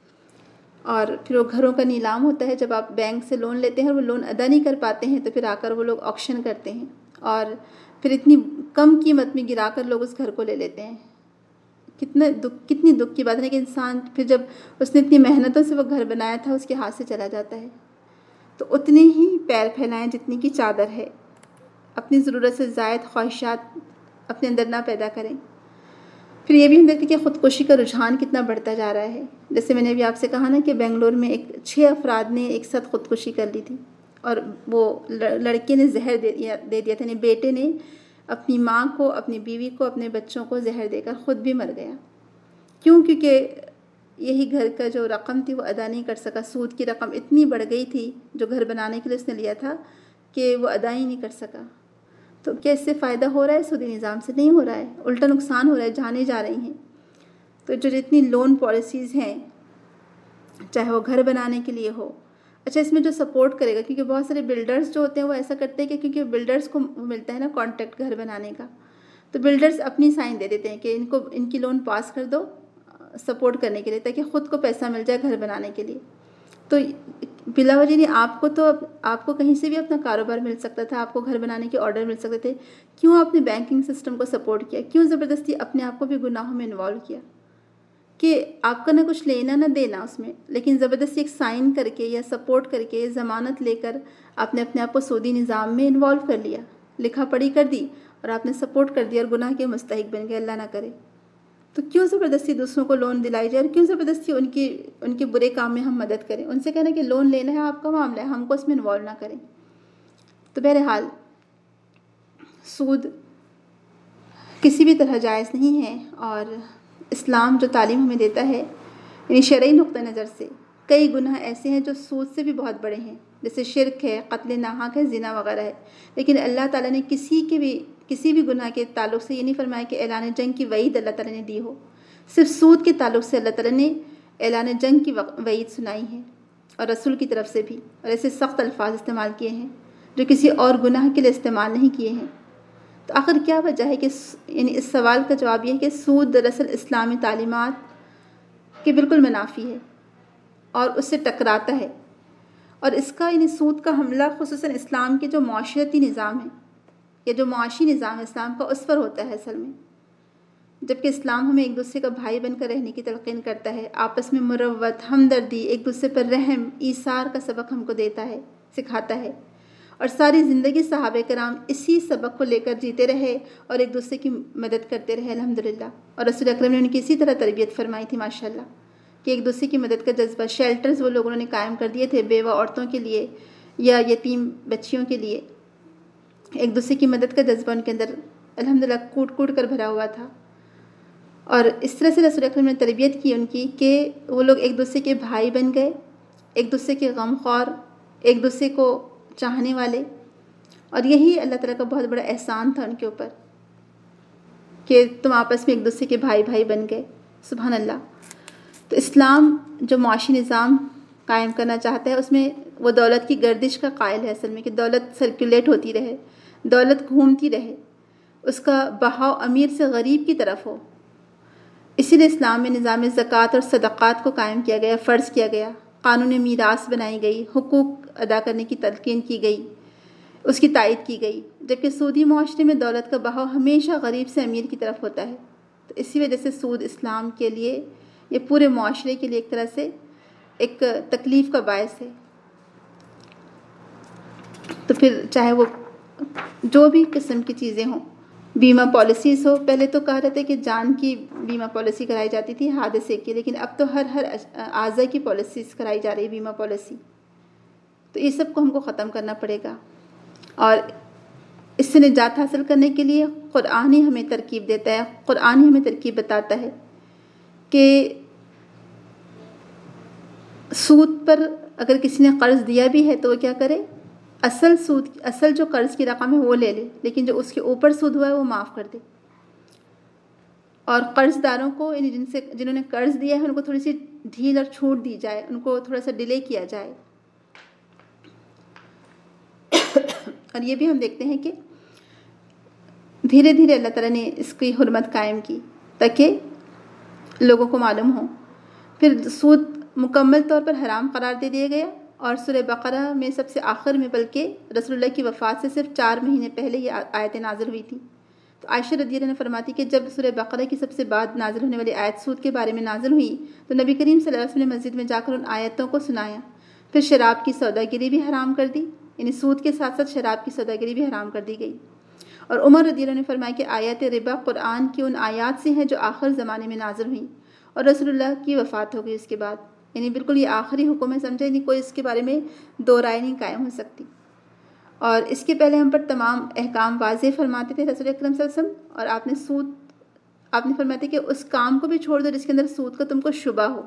اور پھر وہ گھروں کا نیلام ہوتا ہے، جب آپ بینک سے لون لیتے ہیں اور وہ لون ادا نہیں کر پاتے ہیں تو پھر آ کر وہ لوگ آکشن کرتے ہیں اور پھر اتنی کم قیمت میں گرا کر لوگ اس گھر کو لے لیتے ہیں. کتنا دکھ کتنی دکھ کی بات ہے کہ انسان پھر جب اس نے اتنی محنتوں سے وہ گھر بنایا تھا اس کے ہاتھ سے چلا جاتا ہے. تو اتنے ہی پیر پھیلائیں جتنی کی چادر ہے. اپنی ضرورت سے زائد خواہشات اپنے اندر نہ پیدا کریں. پھر یہ بھی ہم دیکھتے ہیں کہ خودکشی کا رجحان کتنا بڑھتا جا رہا ہے. جیسے میں نے ابھی آپ سے کہا نا کہ بنگلور میں ایک چھ افراد نے ایک ساتھ خودکشی کر لی تھی، اور وہ لڑکے نے زہر دے دیا دے دیا تھا یعنی بیٹے نے اپنی ماں کو، اپنی بیوی کو، اپنے بچوں کو زہر دے کر خود بھی مر گیا. کیوں؟ کیونکہ یہی گھر کا جو رقم تھی وہ ادا نہیں کر سکا. سود کی رقم اتنی بڑھ گئی تھی جو گھر بنانے کے لیے اس نے لیا تھا کہ وہ ادا ہی نہیں کر سکا. تو کیا اس سے فائدہ ہو رہا ہے؟ سودی نظام سے نہیں ہو رہا ہے، الٹا نقصان ہو رہا ہے، جانیں جا رہی ہیں. تو جو جتنی لون پالیسیز ہیں، چاہے وہ گھر بنانے کے لیے ہو، اچھا اس میں جو سپورٹ کرے گا، کیونکہ بہت سارے بلڈرز جو ہوتے ہیں وہ ایسا کرتے ہیں کہ کیونکہ بلڈرز کو ملتا ہے نا کانٹیکٹ گھر بنانے کا، تو بلڈرز اپنی سائن دے دیتے ہیں کہ ان کو ان کی لون پاس کر دو سپورٹ کرنے کے لیے، تاکہ خود کو پیسہ مل جائے گھر بنانے کے لیے. تو بلا وجہ نہیں، آپ کو تو آپ کو کہیں سے بھی اپنا کاروبار مل سکتا تھا، آپ کو گھر بنانے کے آرڈر مل سکتے تھے. کیوں آپ نے بینکنگ سسٹم کو سپورٹ کیا؟ کیوں زبردستی اپنے آپ کو بھی گناہوں میں انوالو کیا کہ آپ کا نہ کچھ لینا نہ دینا اس میں، لیکن زبردستی ایک سائن کر کے یا سپورٹ کر کے ضمانت لے کر آپ نے اپنے آپ کو سودی نظام میں انوالو کر لیا، لکھا پڑھی کر دی، اور آپ نے سپورٹ کر دیا اور گناہ کے مستحق بن گئے، اللہ نہ کرے، تو کیوں زبردستی دوسروں کو لون دلائی جائے اور کیوں زبردستی ان کی ان کے برے کام میں ہم مدد کریں؟ ان سے کہنا کہ لون لینا ہے آپ کا معاملہ ہے، ہم کو اس میں انوالو نہ کریں۔ تو بہرحال سود کسی بھی طرح جائز نہیں ہے، اور اسلام جو تعلیم ہمیں دیتا ہے یعنی شرعی نقطہ نظر سے کئی گناہ ایسے ہیں جو سود سے بھی بہت بڑے ہیں، جیسے شرک ہے، قتل ناحق ہے، زنا وغیرہ ہے، لیکن اللہ تعالیٰ نے کسی کے بھی کسی بھی گناہ کے تعلق سے یہ نہیں فرمایا کہ اعلان جنگ کی وعید اللہ تعالیٰ نے دی ہو۔ صرف سود کے تعلق سے اللہ تعالیٰ نے اعلان جنگ کی وعید سنائی ہے، اور رسول کی طرف سے بھی، اور ایسے سخت الفاظ استعمال کیے ہیں جو کسی اور گناہ کے لیے استعمال نہیں کیے ہیں۔ تو آخر کیا وجہ ہے کہ یعنی اس سوال کا جواب یہ ہے کہ سود دراصل اسلامی تعلیمات کے بالکل منافی ہے اور اس سے ٹکراتا ہے، اور اس کا یعنی سود کا حملہ خصوصاً اسلام کے جو معاشرتی نظام ہے یا جو معاشی نظام ہے اسلام کا، اس پر ہوتا ہے اصل میں، جبکہ اسلام ہمیں ایک دوسرے کا بھائی بن کر رہنے کی تلقین کرتا ہے، آپس میں مروت، ہمدردی، ایک دوسرے پر رحم، ایثار کا سبق ہم کو دیتا ہے، سکھاتا ہے، اور ساری زندگی صحابہ کرام اسی سبق کو لے کر جیتے رہے اور ایک دوسرے کی مدد کرتے رہے الحمدللہ، اور رسول اکرم نے ان کی اسی طرح تربیت فرمائی تھی ماشاءاللہ، کہ ایک دوسرے کی مدد کا جذبہ، شیلٹرز وہ لوگوں نے قائم کر دیے تھے بیوہ عورتوں کے لیے یا یتیم بچیوں کے لیے، ایک دوسرے کی مدد کا جذبہ ان کے اندر الحمدللہ کوٹ کوٹ کر بھرا ہوا تھا، اور اس طرح سے رسول اکرم نے تربیت کی ان کی کہ وہ لوگ ایک دوسرے کے بھائی بن گئے، ایک دوسرے کے غم خوار، ایک دوسرے کو چاہنے والے، اور یہی اللہ تعالیٰ کا بہت بڑا احسان تھا ان کے اوپر کہ تم آپس میں ایک دوسرے کے بھائی بھائی بن گئے، سبحان اللہ۔ تو اسلام جو معاشی نظام قائم کرنا چاہتا ہے اس میں وہ دولت کی گردش کا قائل ہے اصل میں، کہ دولت سرکولیٹ ہوتی رہے، دولت گھومتی رہے، اس کا بہاؤ امیر سے غریب کی طرف ہو، اسی لیے اسلام میں نظام زکوٰۃ اور صدقات کو قائم کیا گیا، فرض کیا گیا، قانون میراث بنائی گئی، حقوق ادا کرنے کی تلقین کی گئی، اس کی تائید کی گئی، جبکہ سودی معاشرے میں دولت کا بہاؤ ہمیشہ غریب سے امیر کی طرف ہوتا ہے۔ تو اسی وجہ سے سود اسلام کے لیے، یہ پورے معاشرے کے لیے ایک طرح سے ایک تکلیف کا باعث ہے۔ تو پھر چاہے وہ جو بھی قسم کی چیزیں ہوں، بیمہ پالیسیز ہو، پہلے تو کہا رہتے کہ جان کی بیمہ پالیسی کرائی جاتی تھی حادثے کی، لیکن اب تو ہر ہر اعضاء کی پالیسیز کرائی جا رہی ہے، بیمہ پالیسی۔ تو یہ سب کو ہم کو ختم کرنا پڑے گا، اور اس سے نجات حاصل کرنے کے لیے قرآن ہی ہمیں ترکیب دیتا ہے، قرآن ہی ہمیں ترکیب بتاتا ہے کہ سود پر اگر کسی نے قرض دیا بھی ہے تو وہ کیا کرے، اصل سود اصل جو قرض کی رقم ہے وہ لے لے، لیکن جو اس کے اوپر سود ہوا ہے وہ معاف کر دے، اور قرض داروں کو یعنی جن سے جنہوں نے قرض دیا ہے ان کو تھوڑی سی ڈھیل اور چھوٹ دی جائے، ان کو تھوڑا سا ڈیلے کیا جائے۔ اور یہ بھی ہم دیکھتے ہیں کہ دھیرے دھیرے اللہ تعالیٰ نے اس کی حرمت قائم کی تاکہ لوگوں کو معلوم ہو۔ پھر سود مکمل طور پر حرام قرار دے دیا گیا، اور سورہ بقرہ میں سب سے آخر میں، بلکہ رسول اللہ کی وفات سے صرف چار مہینے پہلے یہ آیتیں نازل ہوئی تھیں۔ تو عائشہ رضی اللہ عنہ فرماتی کہ جب سورہ بقرہ کی سب سے بعد نازل ہونے والی آیت سود کے بارے میں نازل ہوئی تو نبی کریم صلی اللہ علیہ وسلم نے مسجد میں جا کر ان آیتوں کو سنایا، پھر شراب کی سوداگری بھی حرام کر دی، یعنی سود کے ساتھ ساتھ شراب کی سوداگری بھی حرام کر دی گئی۔ اور عمر رضی اللہ عنہ نے فرمایا کہ آیات ربا قرآن کی ان آیات سے ہیں جو آخر زمانے میں نازل ہوئیں، اور رسول اللہ کی وفات ہو گئی اس کے بعد، یعنی بالکل یہ آخری حکم ہے، سمجھے، یعنی کوئی اس کے بارے میں دو رائے نہیں قائم ہو سکتی۔ اور اس کے پہلے ہم پر تمام احکام واضح فرماتے تھے رسول اکرم صلی اللہ علیہ وسلم، اور آپ نے سود آپ نے فرماتے کہ اس کام کو بھی چھوڑ دو جس کے اندر سود کا تم کو شبہ ہو۔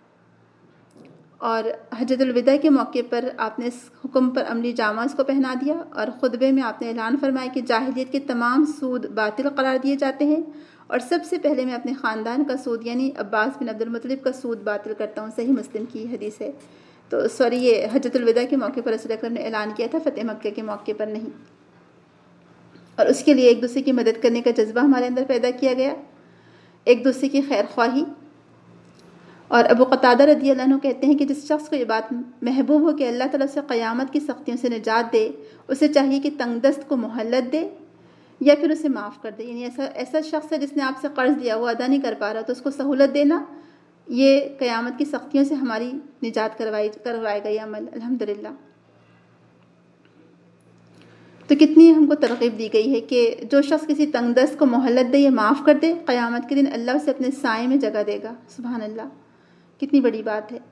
اور حجۃ الوداع کے موقع پر آپ نے اس حکم پر عملی جامہ اس کو پہنا دیا، اور خطبے میں آپ نے اعلان فرمایا کہ جاہلیت کے تمام سود باطل قرار دیے جاتے ہیں، اور سب سے پہلے میں اپنے خاندان کا سود یعنی عباس بن عبد المطلب کا سود باطل کرتا ہوں۔ صحیح مسلم کی حدیث ہے۔ تو سوری یہ حجۃ الوداع کے موقع پر رسول اکرم نے اعلان کیا تھا، فتح مکہ کے موقع پر نہیں۔ اور اس کے لیے ایک دوسرے کی مدد کرنے کا جذبہ ہمارے اندر پیدا کیا گیا، ایک دوسرے کی خیر خواہی۔ اور ابو قتادہ رضی اللہ عنہ کہتے ہیں کہ جس شخص کو یہ بات محبوب ہو کہ اللہ تعالیٰ سے قیامت کی سختیوں سے نجات دے، اسے چاہیے کہ تنگ دست کو مہلت دے یا پھر اسے معاف کر دے، یعنی ایسا ایسا شخص ہے جس نے آپ سے قرض دیا وہ ادا نہیں کر پا رہا تو اس کو سہولت دینا، یہ قیامت کی سختیوں سے ہماری نجات کروائی کروائے گا یہ عمل الحمدللہ۔ تو کتنی ہم کو ترغیب دی گئی ہے کہ جو شخص کسی تنگ دست کو مہلت دے یا معاف کر دے، قیامت کے دن اللہ اسے اپنے سائے میں جگہ دے گا۔ سبحان اللہ، کتنی بڑی بات ہے۔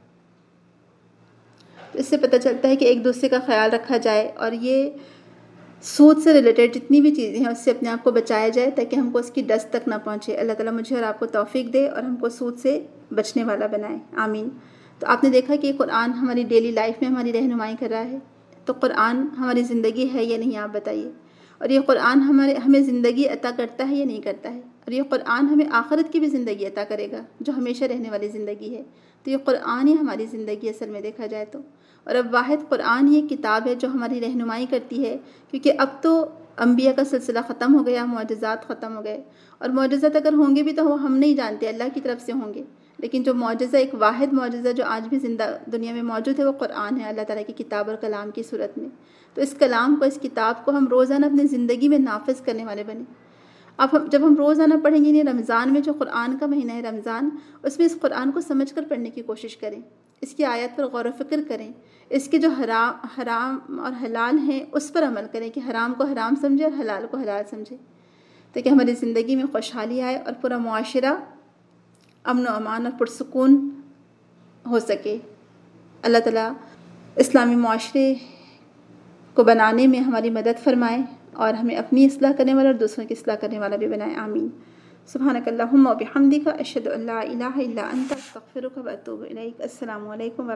تو اس سے پتہ چلتا ہے کہ ایک دوسرے کا خیال رکھا جائے، اور یہ سود سے ریلیٹڈ جتنی بھی چیزیں ہیں اس سے اپنے آپ کو بچایا جائے تاکہ ہم کو اس کی ڈست تک نہ پہنچے۔ اللہ تعالیٰ مجھے اور آپ کو توفیق دے اور ہم کو سود سے بچنے والا بنائے، آمین۔ تو آپ نے دیکھا کہ قرآن ہماری ڈیلی لائف میں ہماری رہنمائی کر رہا ہے، تو قرآن ہماری زندگی ہے یا نہیں، آپ بتائیے۔ اور یہ قرآن ہمارے ہمیں زندگی عطا کرتا ہے یا نہیں کرتا ہے، اور یہ قرآن ہمیں آخرت کی بھی زندگی عطا کرے گا جو ہمیشہ رہنے والی زندگی ہے۔ تو یہ قرآن ہی ہماری زندگی اصل میں دیکھا جائے تو، اور اب واحد قرآن یہ کتاب ہے جو ہماری رہنمائی کرتی ہے، کیونکہ اب تو انبیاء کا سلسلہ ختم ہو گیا، معجزات ختم ہو گئے، اور معجزات اگر ہوں گے بھی تو وہ ہم نہیں جانتے، اللہ کی طرف سے ہوں گے، لیکن جو معجزہ، ایک واحد معجزہ جو آج بھی زندہ دنیا میں موجود ہے وہ قرآن ہے، اللہ تعالیٰ کی کتاب اور کلام کی صورت میں۔ تو اس کلام کو، اس کتاب کو ہم روزانہ اپنی زندگی میں نافذ کرنے والے بنیں۔ اب ہم جب ہم روزانہ پڑھیں گے، یعنی رمضان میں جو قرآن کا مہینہ ہے رمضان، اس میں اس قرآن کو سمجھ کر پڑھنے کی کوشش کریں، اس کی آیات پر غور و فکر کریں، اس کے جو حرام حرام اور حلال ہیں اس پر عمل کریں کہ حرام کو حرام سمجھے اور حلال کو حلال سمجھے، تاکہ ہماری زندگی میں خوشحالی آئے اور پورا معاشرہ امن و امان اور پرسکون ہو سکے۔ اللہ تعالیٰ اسلامی معاشرے کو بنانے میں ہماری مدد فرمائے اور ہمیں اپنی اصلاح کرنے والا اور دوسروں کی اصلاح کرنے والا بھی بنائے، آمین۔ سبحانک اللہم و بحمدک، اشہد ان لا الہ الا انت، استغفرک و اتوب الیک۔ السلام علیکم۔